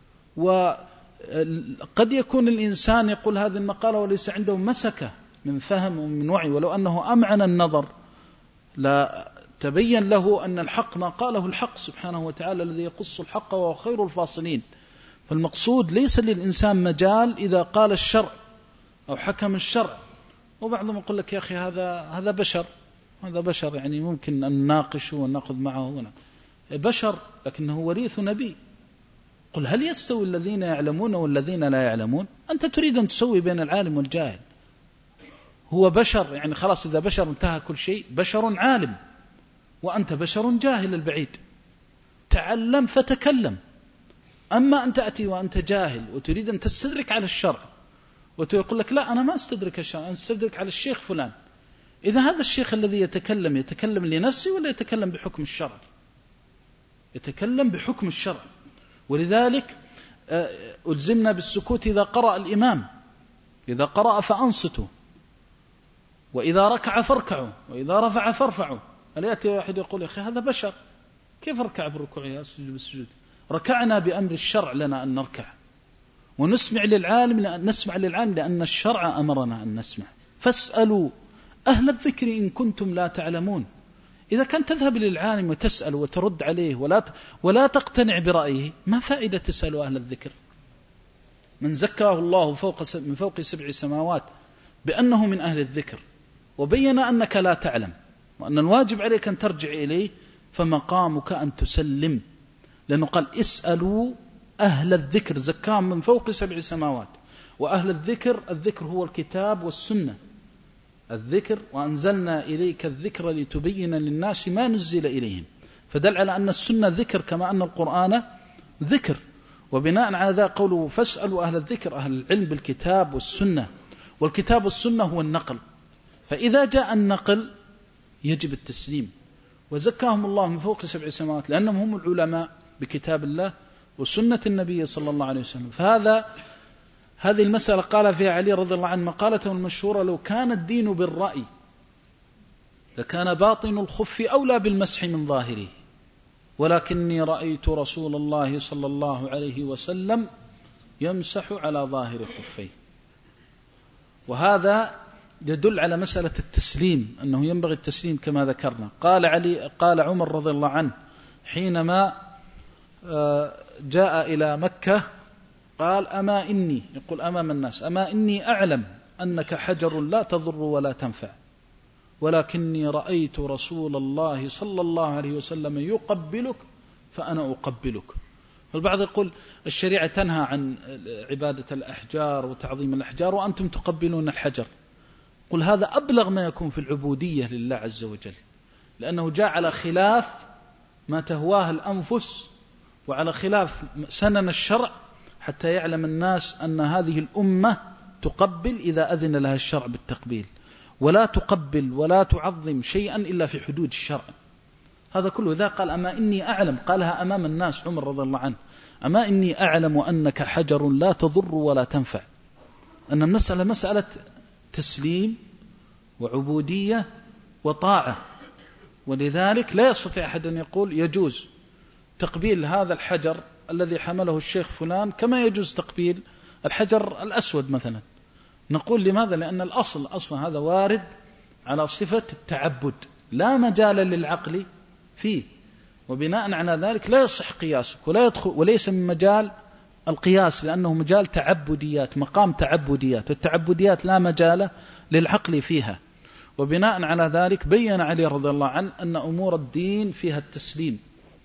وقد يكون الإنسان يقول هذه المقالة وليس عنده مسكة من فهم ومن وعي، ولو أنه أمعن النظر لا تبين له أن الحق ما قاله الحق سبحانه وتعالى الذي يقص الحق وهو خير الفاصلين. فالمقصود ليس للإنسان مجال إذا قال الشرع أو حكم الشرع. وبعضهم يقول لك: يا أخي هذا هذا بشر، هذا بشر يعني ممكن أن نناقشه ونأخذ معه هنا. بشر لكنه وريث نبي. قل هل يستوي الذين يعلمون والذين لا يعلمون؟ أنت تريد أن تسوي بين العالم والجاهل. هو بشر يعني خلاص، إذا بشر انتهى كل شيء. بشر عالم وأنت بشر جاهل البعيد، تعلم فتكلم. أما أن تأتي وأنت جاهل وتريد أن تستدرك على الشرع وتقول لك: لا أنا ما استدرك الشرع، أنا استدرك على الشيخ فلان. إذا هذا الشيخ الذي يتكلم يتكلم لنفسه ولا يتكلم بحكم الشرع؟ يتكلم بحكم الشرع. ولذلك ألزمنا بالسكوت إذا قرأ الإمام، إذا قرأ فأنصتوا، وإذا ركع فاركعوا، وإذا رفع فارفعوا. هل يأتي واحد يقول: يا أخي هذا بشر، كيف أركع بالركوع يا سجد بالسجود؟ ركعنا بأمر الشرع لنا أن نركع، ونسمع للعالم لأن نسمع للعالم لأن الشرع أمرنا أن نسمع. فاسألوا أهل الذكر إن كنتم لا تعلمون. إذا كان تذهب للعالم وتسأل وترد عليه ولا ولا تقتنع برأيه، ما فائدة تسألوا أهل الذكر؟ من زكاه الله فوق من فوق سبع سماوات بأنه من أهل الذكر، وبين أنك لا تعلم، وأن الواجب عليك أن ترجع إليه فمقامك أن تسلم، لأنه قال اسألوا أهل الذكر، زكاهم من فوق سبع سماوات. وأهل الذكر، الذكر هو الكتاب والسنة، الذكر وأنزلنا إليك الذكر لتبين للناس ما نزل إليهم، فدل على أن السنة ذكر كما أن القرآن ذكر. وبناء على ذا قوله فاسألوا أهل الذكر، أهل العلم بالكتاب والسنة، والكتاب والسنة هو النقل، فإذا جاء النقل يجب التسليم. وزكاهم الله من فوق سبع سماوات لأنهم هم العلماء بكتاب الله وسنة النبي صلى الله عليه وسلم. فهذا هذه المسألة قال فيها علي رضي الله عنه مقالته المشهورة: لو كان الدين بالرأي لكان باطن الخف أولى بالمسح من ظاهره، ولكني رأيت رسول الله صلى الله عليه وسلم يمسح على ظاهر خفيه. وهذا يدل على مسألة التسليم، أنه ينبغي التسليم كما ذكرنا. قال علي قال عمر رضي الله عنه حينما جاء إلى مكة قال: أما إني، يقول أمام الناس: أما إني أعلم أنك حجر لا تضر ولا تنفع، ولكني رأيت رسول الله صلى الله عليه وسلم يقبلك فأنا أقبلك. فالبعض يقول الشريعة تنهى عن عبادة الأحجار وتعظيم الأحجار وأنتم تقبلون الحجر. قل هذا أبلغ ما يكون في العبودية لله عز وجل، لأنه جاء على خلاف ما تهواه الأنفس وعلى خلاف سنن الشرع، حتى يعلم الناس أن هذه الأمة تقبل إذا أذن لها الشرع بالتقبيل، ولا تقبل ولا تعظم شيئا إلا في حدود الشرع. هذا كله إذا قال أما إني أعلم، قالها أمام الناس عمر رضي الله عنه: أما إني أعلم أنك حجر لا تضر ولا تنفع. أن المسألة مسألة تسليم وعبودية وطاعة، ولذلك لا يستطيع أحد أن يقول يجوز تقبيل هذا الحجر الذي حمله الشيخ فلان كما يجوز تقبيل الحجر الأسود مثلا. نقول لماذا؟ لأن الأصل أصلا هذا وارد على صفة التعبد، لا مجال للعقل فيه، وبناء على ذلك لا يصح قياسك ولا يدخل، وليس من مجال القياس لأنه مجال تعبديات، مقام تعبديات، والتعبديات لا مجال للعقل فيها. وبناء على ذلك بين علي رضي الله عنه أن أمور الدين فيها التسليم،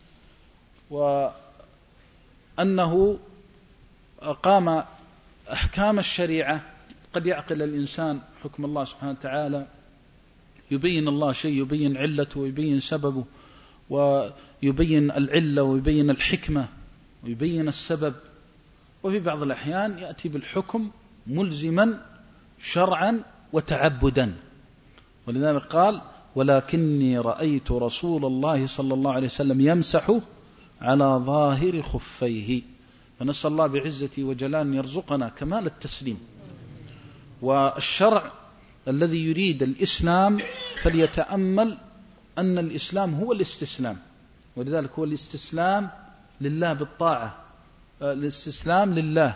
وأنه قام أحكام الشريعة. قد يعقل الإنسان حكم الله سبحانه وتعالى، يبين الله شيء، يبين علته ويبين سببه ويبين العلة ويبين الحكمة ويبين السبب، وفي بعض الأحيان يأتي بالحكم ملزما شرعا وتعبدا. ولذلك قال: ولكني رأيت رسول الله صلى الله عليه وسلم يمسح على ظاهر خفيه. فنسأل الله بعزته وجلاله أن يرزقنا كمال التسليم. والشرع الذي يريد الإسلام فليتأمل أن الإسلام هو الاستسلام، ولذلك هو الاستسلام لله بالطاعة، الاستسلام لله.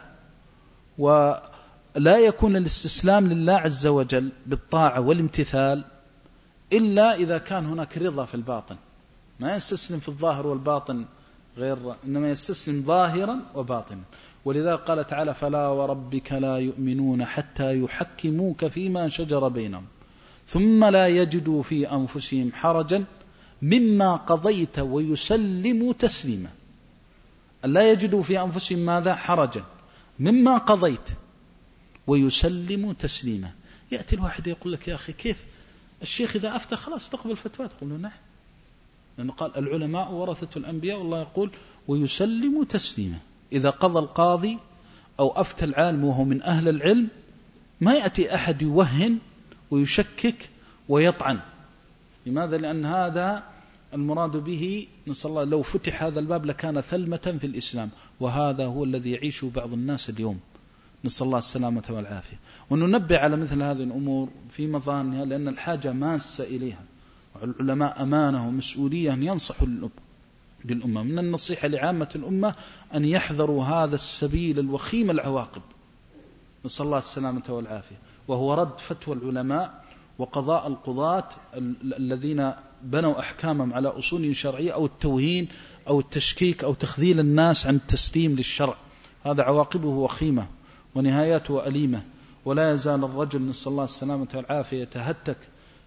ولا يكون الاستسلام لله عز وجل بالطاعة والامتثال إلا إذا كان هناك رضا في الباطن. ما يستسلم في الظاهر والباطن غير، إنما يستسلم ظاهرا وباطنا. ولذلك قال تعالى: فلا وربك لا يؤمنون حتى يحكموك فيما شجر بينهم ثم لا يجدوا في أنفسهم حرجا مما قضيت ويسلموا تسليما. لا يجدوا في أنفسهم ماذا؟ حرجا مما قضيت ويسلموا تسليما. يأتي الواحد يقول لك: يا أخي كيف الشيخ إذا أفتى خلاص تقبل فتوى؟ تقول له: نعم، لأنه قال العلماء ورثة الأنبياء، والله يقول ويسلموا تسليما. إذا قضى القاضي أو أفتى العالم وهو من أهل العلم ما يأتي أحد يوهن ويشكك ويطعن. لماذا؟ لأن هذا المراد به، نسأل الله، لو فتح هذا الباب لكان ثلمة في الإسلام، وهذا هو الذي يعيشه بعض الناس اليوم، نسأل الله السلامة والعافية. وننبه على مثل هذه الأمور في مظانها لأن الحاجة ماسة إليها، والعلماء أمانة ومسؤولية أن ينصحوا للأمة. من النصيحة لعامة الأمة أن يحذروا هذا السبيل الوخيم العواقب، نسأل الله السلامة والعافية، وهو رد فتوى العلماء وقضاء القضاة الذين بنوا أحكامهم على أصول شرعية، أو التوهين أو التشكيك أو تخذيل الناس عن التسليم للشرع. هذا عواقبه وخيمة ونهايته أليمة. ولا يزال الرجل، نسأل الله السلامة والعافية، يتهتك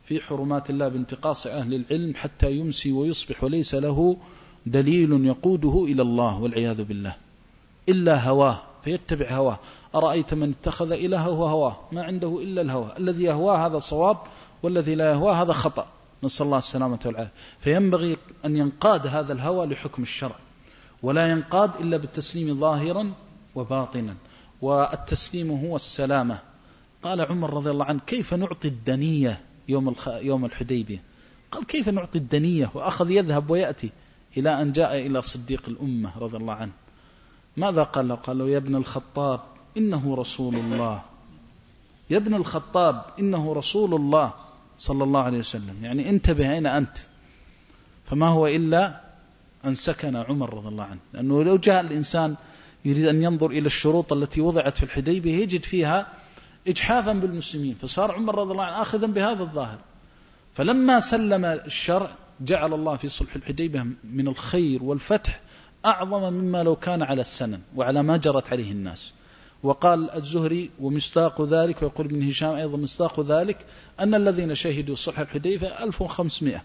في حرمات الله بانتقاص أهل العلم حتى يمسي ويصبح وليس له دليل يقوده إلى الله والعياذ بالله إلا هواه فيتبع هواه. أرأيت من اتخذ إلهه هواه ما عنده إلا الهوى، الذي يهواه هذا صواب والذي لا يهواه هذا خطأ، نسأل الله السلامة والعافية. فينبغي أن ينقاد هذا الهوى لحكم الشرع، ولا ينقاد إلا بالتسليم ظاهرا وباطنا، والتسليم هو السلامة. قال عمر رضي الله عنه: كيف نعطي الدنية يوم يوم الحديبية؟ قال: كيف نعطي الدنية؟ وأخذ يذهب ويأتي إلى أن جاء إلى صديق الأمة رضي الله عنه. ماذا قال له؟ قال له: يا ابن الخطاب إنه رسول الله، يا ابن الخطاب إنه رسول الله صلى الله عليه وسلم، يعني انتبه أين أنت. فما هو إلا أن سكن عمر رضي الله عنه، لأنه لو جاء الإنسان يريد أن ينظر إلى الشروط التي وضعت في الحديبية يجد فيها إجحافا بالمسلمين، فصار عمر رضي الله عنه آخذا بهذا الظاهر. فلما سلم الشرع جعل الله في صلح الحديبية من الخير والفتح أعظم مما لو كان على السنن وعلى ما جرت عليه الناس. وقال الزهري ومصداق ذلك، ويقول ابن هشام أيضا مصداق ذلك، أن الذين شهدوا صلح الحديبية ألف وخمسمائة،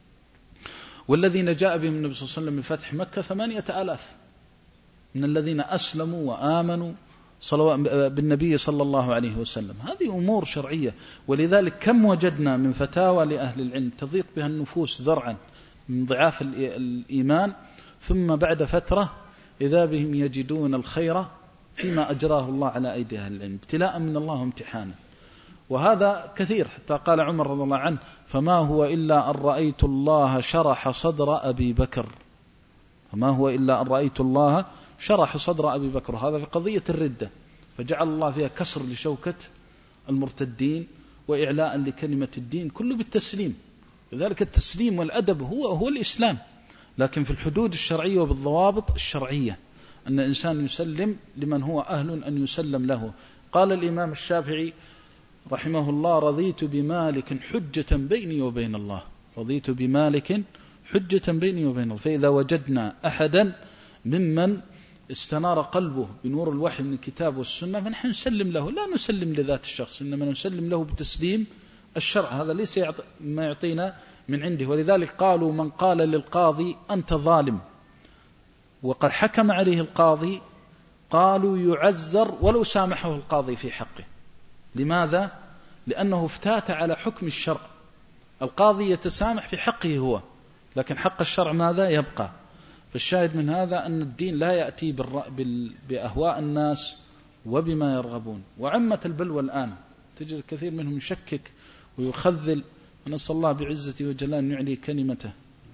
والذين جاء بهم النبي صلى الله عليه وسلم من فتح مكة ثمانية آلاف من الذين أسلموا وآمنوا بالنبي صلى الله عليه وسلم. هذه أمور شرعية. ولذلك كم وجدنا من فتاوى لأهل العلم تضيق بها النفوس ذرعا من ضعاف الإيمان، ثم بعد فترة إذا بهم يجدون الخير فيما أجراه الله على أيدي أهل العلم، ابتلاء من الله وامتحانا. وهذا كثير، حتى قال عمر رضي الله عنه: فما هو إلا أن رأيت الله شرح صدر أبي بكر، فما هو إلا أن رأيت الله شرح صدر أبي بكر. هذا في قضية الردة، فجعل الله فيها كسر لشوكة المرتدين وإعلاء لكلمة الدين كله بالتسليم. لذلك التسليم والأدب هو هو الإسلام، لكن في الحدود الشرعية وبالضوابط الشرعية، أن الإنسان يسلم لمن هو أهل أن يسلم له. قال الإمام الشافعي رحمه الله: رضيت بمالك حجة بيني وبين الله، رضيت بمالك حجة بيني وبين الله. فإذا وجدنا أحدا ممن استنار قلبه بنور الوحي من الكتاب والسنة فنحن نسلم له، لا نسلم لذات الشخص، إنما نسلم له بتسليم الشرع. هذا ليس ما يعطينا من عنده. ولذلك قالوا: من قال للقاضي أنت ظالم وقد حكم عليه القاضي، قالوا يعزر ولو سامحه القاضي في حقه. لماذا؟ لأنه افتات على حكم الشرع. القاضي يتسامح في حقه هو، لكن حق الشرع ماذا؟ يبقى. فالشاهد من هذا أن الدين لا يأتي بأهواء الناس وبما يرغبون. وعمت البلوى الآن، تجد الكثير منهم يشكك ويخذل، ونسأل الله بعزته وجلاله أن يعلي كلمته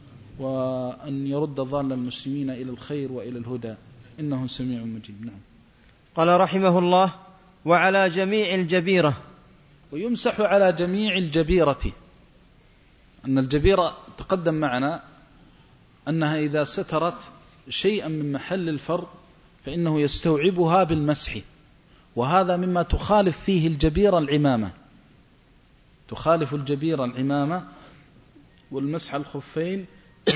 وأن يرد ضال المسلمين إلى الخير وإلى الهدى، إنه سميع مجيب. نعم. قال رحمه الله: وعلى جميع الجبيرة. ويمسح على جميع الجبيرة. أن الجبيرة تقدم معنا أنها إذا سترت شيئا من محل الفرض فإنه يستوعبها بالمسح، وهذا مما تخالف فيه الجبيرة العمامة، تخالف الجبيرة العمامة والمسح الخفين.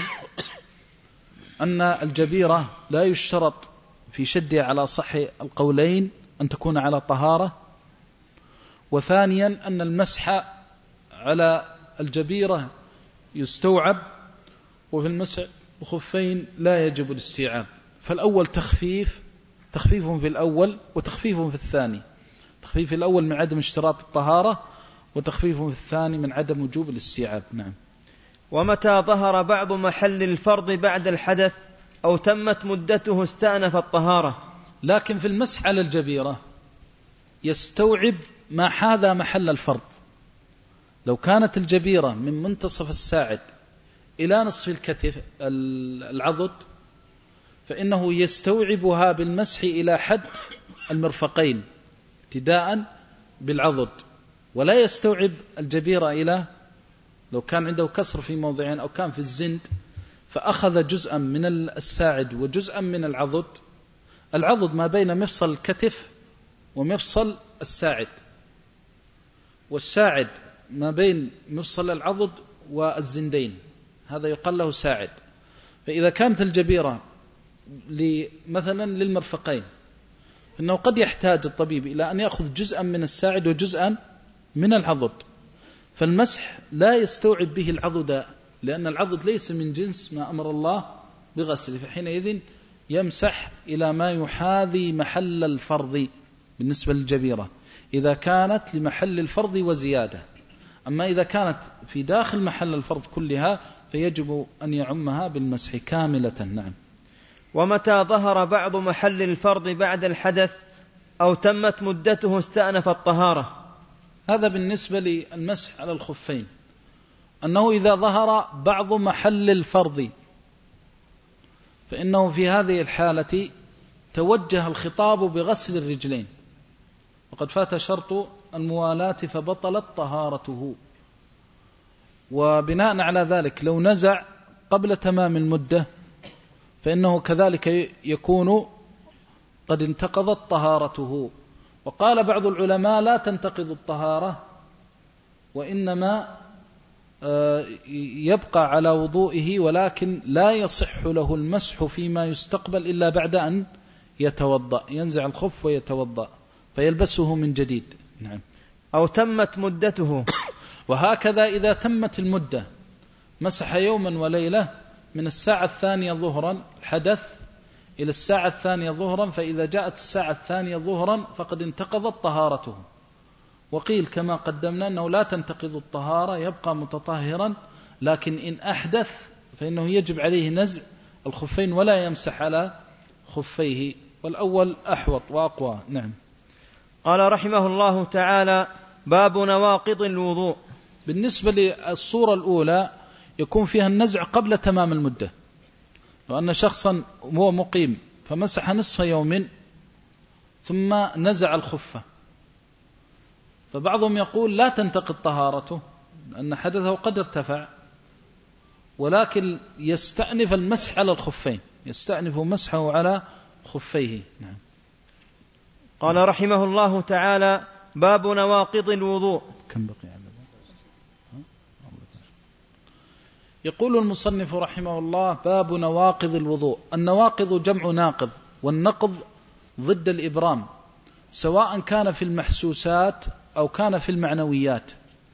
أن الجبيرة لا يشترط في شدها على صح القولين أن تكون على طهارة، وثانيا أن المسح على الجبيرة يستوعب، وفي المسح الخفين لا يجب الاستيعاب. فالأول تخفيف تخفيف في الأول وتخفيف في الثاني، تخفيف الأول من عدم اشتراط الطهارة، وتخفيف في الثاني من عدم وجوب الاستيعاب. نعم. ومتى ظهر بعض محل الفرض بعد الحدث أو تمت مدته استأنف الطهارة. لكن في المسح على الجبيرة يستوعب ما حاذى محل الفرض. لو كانت الجبيرة من منتصف الساعد إلى نصف الكتف العضد فإنه يستوعبها بالمسح إلى حد المرفقين ابتداء بالعضد، ولا يستوعب الجبيرة إلى، لو كان عنده كسر في موضعين أو كان في الزند فأخذ جزءا من الساعد وجزءا من العضد. العضد ما بين مفصل الكتف ومفصل الساعد، والساعد ما بين مفصل العضد والزندين، هذا يقال له ساعد. فإذا كانت الجبيرة مثلا للمرفقين فإنه قد يحتاج الطبيب إلى أن يأخذ جزءا من الساعد وجزءا من العضد، فالمسح لا يستوعب به العضد، لأن العضد ليس من جنس ما أمر الله بغسله، فحينئذ يمسح إلى ما يحاذي محل الفرض بالنسبة للجبيرة إذا كانت لمحل الفرض وزيادة. أما إذا كانت في داخل محل الفرض كلها فيجب أن يعمها بالمسح كاملة. نعم. ومتى ظهر بعض محل الفرض بعد الحدث أو تمت مدته استأنف الطهارة. هذا بالنسبة للمسح على الخفين، أنه إذا ظهر بعض محل الفرض فإنه في هذه الحالة توجه الخطاب بغسل الرجلين، وقد فات شرط الموالاة فبطلت طهارته. وبناء على ذلك لو نزع قبل تمام المدة فإنه كذلك يكون قد انتقضت طهارته. وقال بعض العلماء لا تنتقض الطهارة، وإنما يبقى على وضوئه، ولكن لا يصح له المسح فيما يستقبل إلا بعد أن يتوضأ، ينزع الخف ويتوضأ فيلبسه من جديد. نعم. أو تمت مدته. وهكذا إذا تمت المدة مسح يوما وليلة من الساعة الثانية ظهرا الحدث إلى الساعة الثانية ظهرا، فإذا جاءت الساعة الثانية ظهرا فقد انتقضت طهارته. وقيل كما قدمنا أنه لا تنتقض الطهارة، يبقى متطهرا، لكن إن أحدث فإنه يجب عليه نزع الخفين ولا يمسح على خفيه، والأول أحوط وأقوى. نعم. قال رحمه الله تعالى: باب نواقض الوضوء. بالنسبة للصورة الأولى يكون فيها النزع قبل تمام المدة، وأن شخصا هو مقيم فمسح نصف يوم ثم نزع الخفة، فبعضهم يقول لا تنتقض طهارته لأن حدثه قد ارتفع، ولكن يستأنف المسح على الخفين، يستأنف مسحه على خفيه. نعم. قال رحمه الله تعالى: باب نواقض الوضوء. كم بقي على يقول المصنف رحمه الله: باب نواقض الوضوء. النواقض جمع ناقض، والنقض ضد الإبرام، سواء كان في المحسوسات أو كان في المعنويات.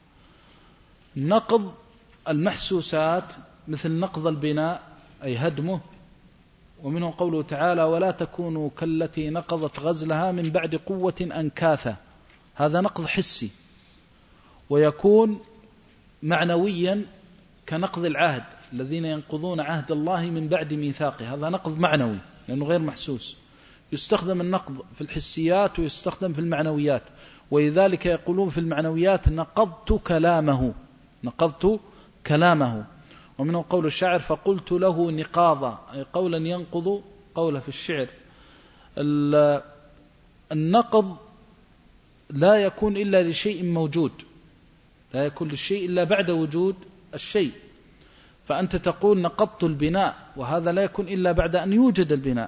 نقض المحسوسات مثل نقض البناء أي هدمه، ومنه قوله تعالى: ولا تكونوا كالتي نقضت غزلها من بعد قوة أنكاثا، هذا نقض حسي. ويكون معنويا كنقض العهد، الذين ينقضون عهد الله من بعد ميثاقه، هذا نقض معنوي لأنه غير محسوس. يستخدم النقض في الحسيات ويستخدم في المعنويات، ولذلك يقولون في المعنويات: نقضت كلامه، نقضت كلامه. ومنه قول الشاعر: فقلت له نقاضا، أي قولا ينقض قوله في الشعر. النقض لا يكون إلا لشيء موجود، لا يكون للشيء إلا بعد وجود الشيء. فأنت تقول نقضت البناء، وهذا لا يكون إلا بعد أن يوجد البناء.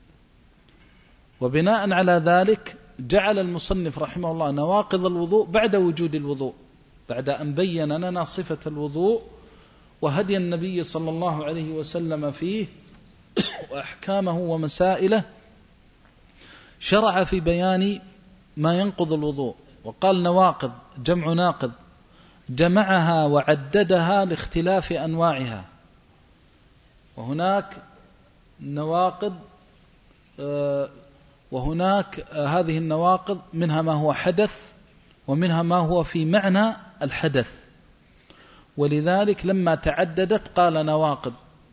وبناء على ذلك جعل المصنف رحمه الله نواقض الوضوء بعد وجود الوضوء، بعد أن بين لنا صفة الوضوء وهدي النبي صلى الله عليه وسلم فيه وأحكامه ومسائله، شرع في بيان ما ينقض الوضوء. وقال نواقض جمع ناقض، جمعها وعددها لاختلاف أنواعها. وهناك نواقض وهناك هذه النواقض منها ما هو حدث ومنها ما هو في معنى الحدث، ولذلك لما تعددت قال نواقض.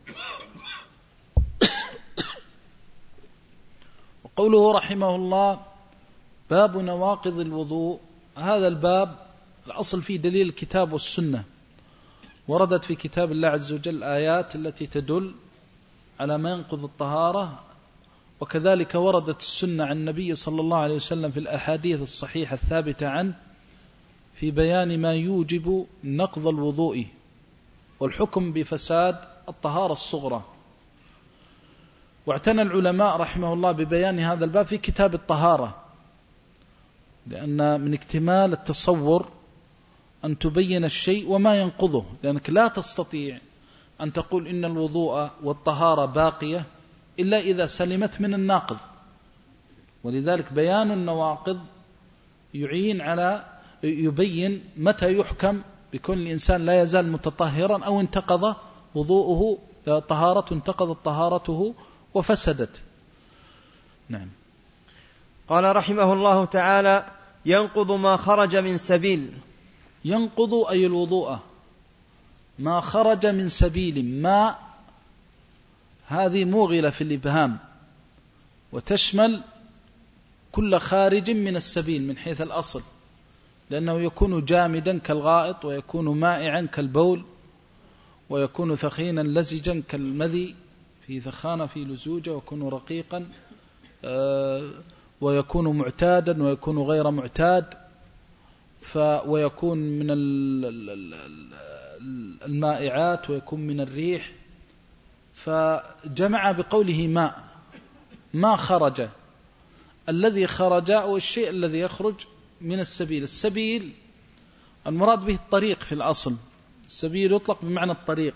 وقوله رحمه الله: باب نواقض الوضوء، هذا الباب الأصل فيه دليل الكتاب والسنة، وردت في كتاب الله عز وجل آيات التي تدل على ما ينقض الطهارة، وكذلك وردت السنة عن النبي صلى الله عليه وسلم في الأحاديث الصحيحة الثابتة عنه في بيان ما يوجب نقض الوضوء والحكم بفساد الطهارة الصغرى. واعتنى العلماء رحمه الله ببيان هذا الباب في كتاب الطهارة، لأن من اكتمال التصور أن تبين الشيء وما ينقضه، لأنك لا تستطيع أن تقول إن الوضوء والطهارة باقية إلا إذا سلمت من الناقض. ولذلك بيان النواقض يعين على يبين متى يحكم بكون الإنسان لا يزال متطهرا أو انتقض وضوءه طهارة انتقضت طهارته وفسدت. نعم. قال رحمه الله تعالى: ينقض ما خرج من سبيل. ينقض أي الوضوء ما خرج من سبيل. ما هذه موغلة في الإبهام، وتشمل كل خارج من السبيل من حيث الأصل، لأنه يكون جامدا كالغائط، ويكون مائعا كالبول، ويكون ثخينا لزجا كالمذي في ثخانة في لزوجة، ويكون رقيقا ويكون معتادا ويكون غير معتاد، ويكون من المائعات ويكون من الريح. فجمع بقوله ماء ما خرج. الذي خرج هو الشيء الذي يخرج من السبيل. السبيل المراد به الطريق في الأصل. السبيل يطلق بمعنى الطريق.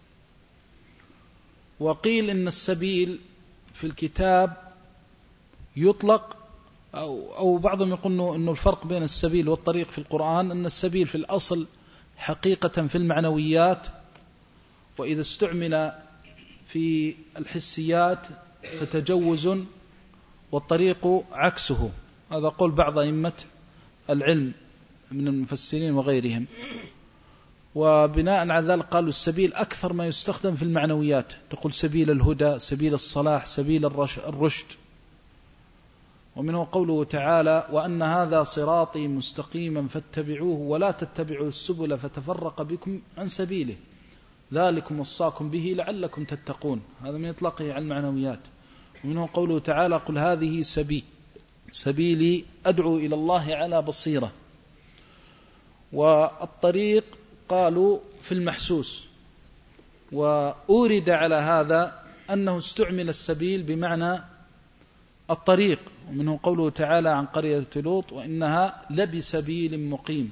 وقيل إن السبيل في الكتاب يطلق أو, أو بعضهم يقول إنه الفرق بين السبيل والطريق في القرآن أن السبيل في الأصل حقيقة في المعنويات، وإذا استعمل في الحسيات فتجوز، والطريق عكسه. هذا قول بعض أئمة العلم من المفسرين وغيرهم. وبناء على ذلك قالوا السبيل أكثر ما يستخدم في المعنويات، تقول سبيل الهدى، سبيل الصلاح، سبيل الرشد. ومنه قوله تعالى: وأن هذا صراطي مستقيما فاتبعوه ولا تتبعوا السبل فتفرق بكم عن سبيله ذلكم وصاكم به لعلكم تتقون. هذا من إطلاقه على المعنويات. ومنه قوله تعالى: قل هذه سبيل سبيلي أدعو إلى الله على بصيرة. والطريق قالوا في المحسوس. وأورد على هذا أنه استعمل السبيل بمعنى الطريق. ومنه قوله تعالى عن قرية لوط: وإنها لبسبيل مقيم.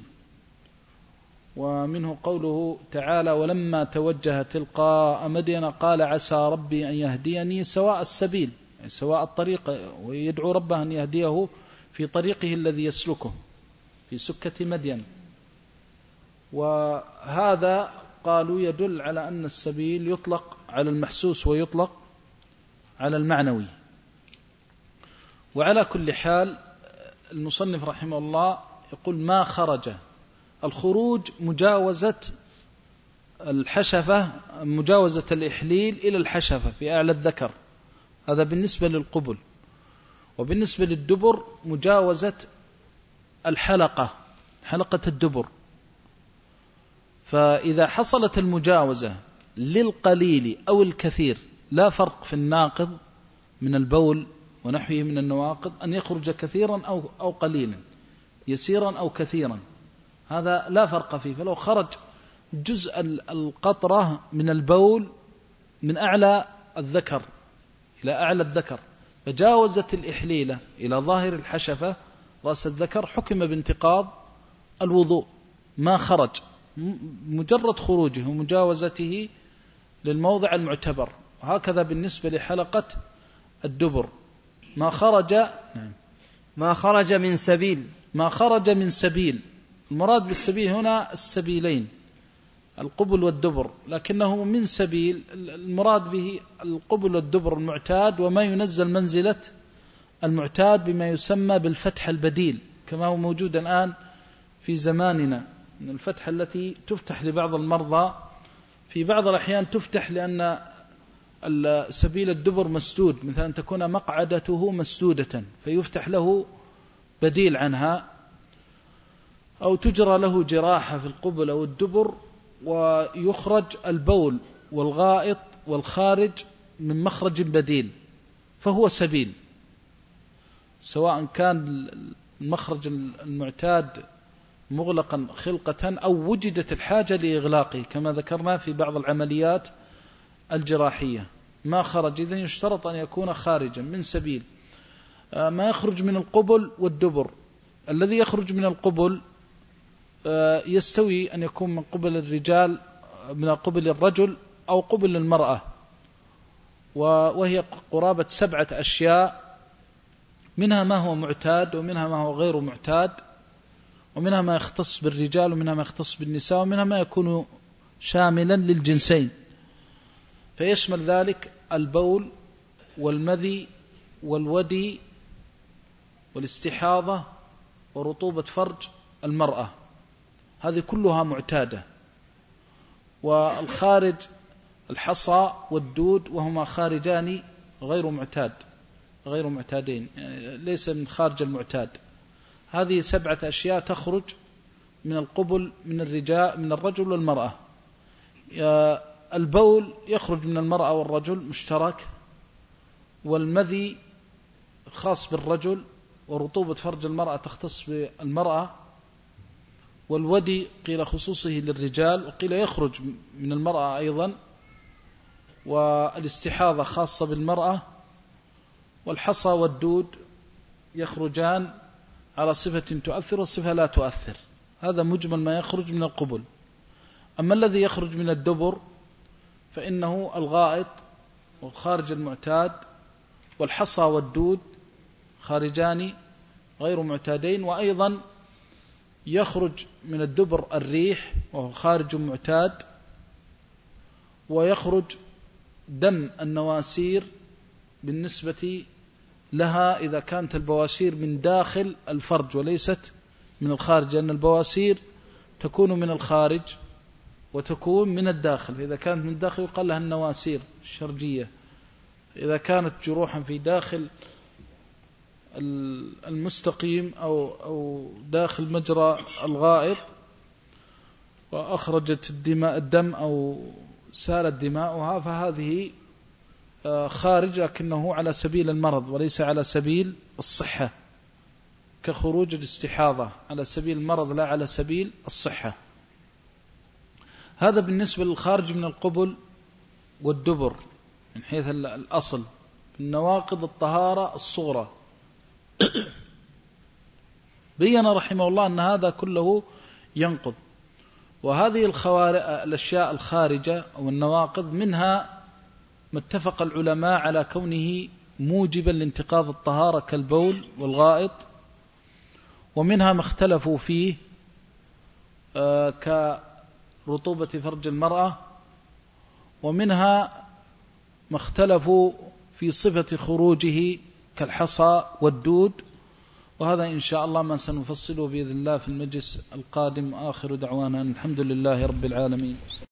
ومنه قوله تعالى: ولما توجه تلقاء مدين قال عسى ربي أن يهديني سواء السبيل، يعني سواء الطريق، ويدعو ربه أن يهديه في طريقه الذي يسلكه في سكة مدين. وهذا قالوا يدل على أن السبيل يطلق على المحسوس ويطلق على المعنوي. وعلى كل حال المصنف رحمه الله يقول ما خرج. الخروج مجاوزة الحشفة، مجاوزة الإحليل إلى الحشفة في أعلى الذكر، هذا بالنسبة للقبل. وبالنسبة للدبر مجاوزة الحلقة، حلقة الدبر. فإذا حصلت المجاوزة للقليل أو الكثير لا فرق في الناقض من البول ونحوه من النواقض أن يخرج كثيرا أو أو قليلا، يسيرا أو كثيرا، هذا لا فرق فيه. فلو خرج جزء القطرة من البول من أعلى الذكر إلى أعلى الذكر فجاوزت الإحليلة إلى ظاهر الحشفة رأس الذكر، حكم بانتقاض الوضوء ما خرج، مجرد خروجه ومجاوزته للموضع المعتبر. هكذا بالنسبة لحلقة الدبر ما خرج ما خرج من سبيل. ما خرج من سبيل، المراد بالسبيل هنا السبيلين القبل والدبر، لكنه من سبيل المراد به القبل والدبر المعتاد، وما ينزل منزلة المعتاد بما يسمى بالفتح البديل، كما هو موجود الآن في زماننا من الفتحة التي تفتح لبعض المرضى. في بعض الأحيان تفتح لأن سبيل الدبر مسدود، مثلا تكون مقعدته مسدودة فيفتح له بديل عنها، أو تجرى له جراحة في القبل أو الدبر ويخرج البول والغائط والخارج من مخرج بديل، فهو سبيل، سواء كان المخرج المعتاد مغلقا خلقة أو وجدت الحاجة لإغلاقه كما ذكرنا في بعض العمليات الجراحية. ما خرج إذن يشترط أن يكون خارجا من سبيل. ما يخرج من القبل والدبر، الذي يخرج من القبل يستوي أن يكون من قبل الرجال، من قبل الرجل أو قبل المرأة، وهي قرابة سبعة أشياء، منها ما هو معتاد ومنها ما هو غير معتاد، ومنها ما يختص بالرجال ومنها ما يختص بالنساء ومنها ما يكون شاملا للجنسين، فيشمل ذلك البول والمذي والودي والاستحاضة ورطوبة فرج المرأة، هذه كلها معتادة. والخارج الحصى والدود وهما خارجان غير معتاد غير معتادين، يعني ليس من خارج المعتاد. هذه سبعة أشياء تخرج من القبل من الرجال من الرجل والمرأة. البول يخرج من المرأة والرجل مشترك، والمذي خاص بالرجل، ورطوبة فرج المرأة تختص بالمرأة، والودي قيل خصوصه للرجال وقيل يخرج من المرأة أيضا، والاستحاضة خاصة بالمرأة، والحصى والدود يخرجان على صفة تؤثر والصفة لا تؤثر. هذا مجمل ما يخرج من القبل. أما الذي يخرج من الدبر فإنه الغائط والخارج المعتاد، والحصى والدود خارجان غير معتادين. وأيضا يخرج من الدبر الريح وهو خارج معتاد، ويخرج دم النواسير بالنسبة لها إذا كانت البواسير من داخل الفرج وليست من الخارج، لأن البواسير تكون من الخارج وتكون من الداخل، فإذا كانت من الداخل يقال لها النواسير الشرجية. إذا كانت جروحا في داخل المستقيم أو أو داخل مجرى الغائط وأخرجت الدماء الدم أو سالت دماؤها فهذه خارج، لكنه على سبيل المرض وليس على سبيل الصحة، كخروج الاستحاضة على سبيل المرض لا على سبيل الصحة. هذا بالنسبة للخارج من القبل والدبر من حيث الأصل. النواقض الطهارة الصغرى بيّن رحمه الله أن هذا كله ينقض. وهذه الخوارج الأشياء الخارجة أو النواقض منها ما اتفق العلماء على كونه موجبا لانتقاض الطهارة كالبول والغائط، ومنها ما اختلفوا فيه كرطوبة فرج المرأة، ومنها ما اختلفوا في صفة خروجه كالحصى والدود. وهذا إن شاء الله ما سنفصله بإذن الله في المجلس القادم. آخر دعوانا الحمد لله رب العالمين.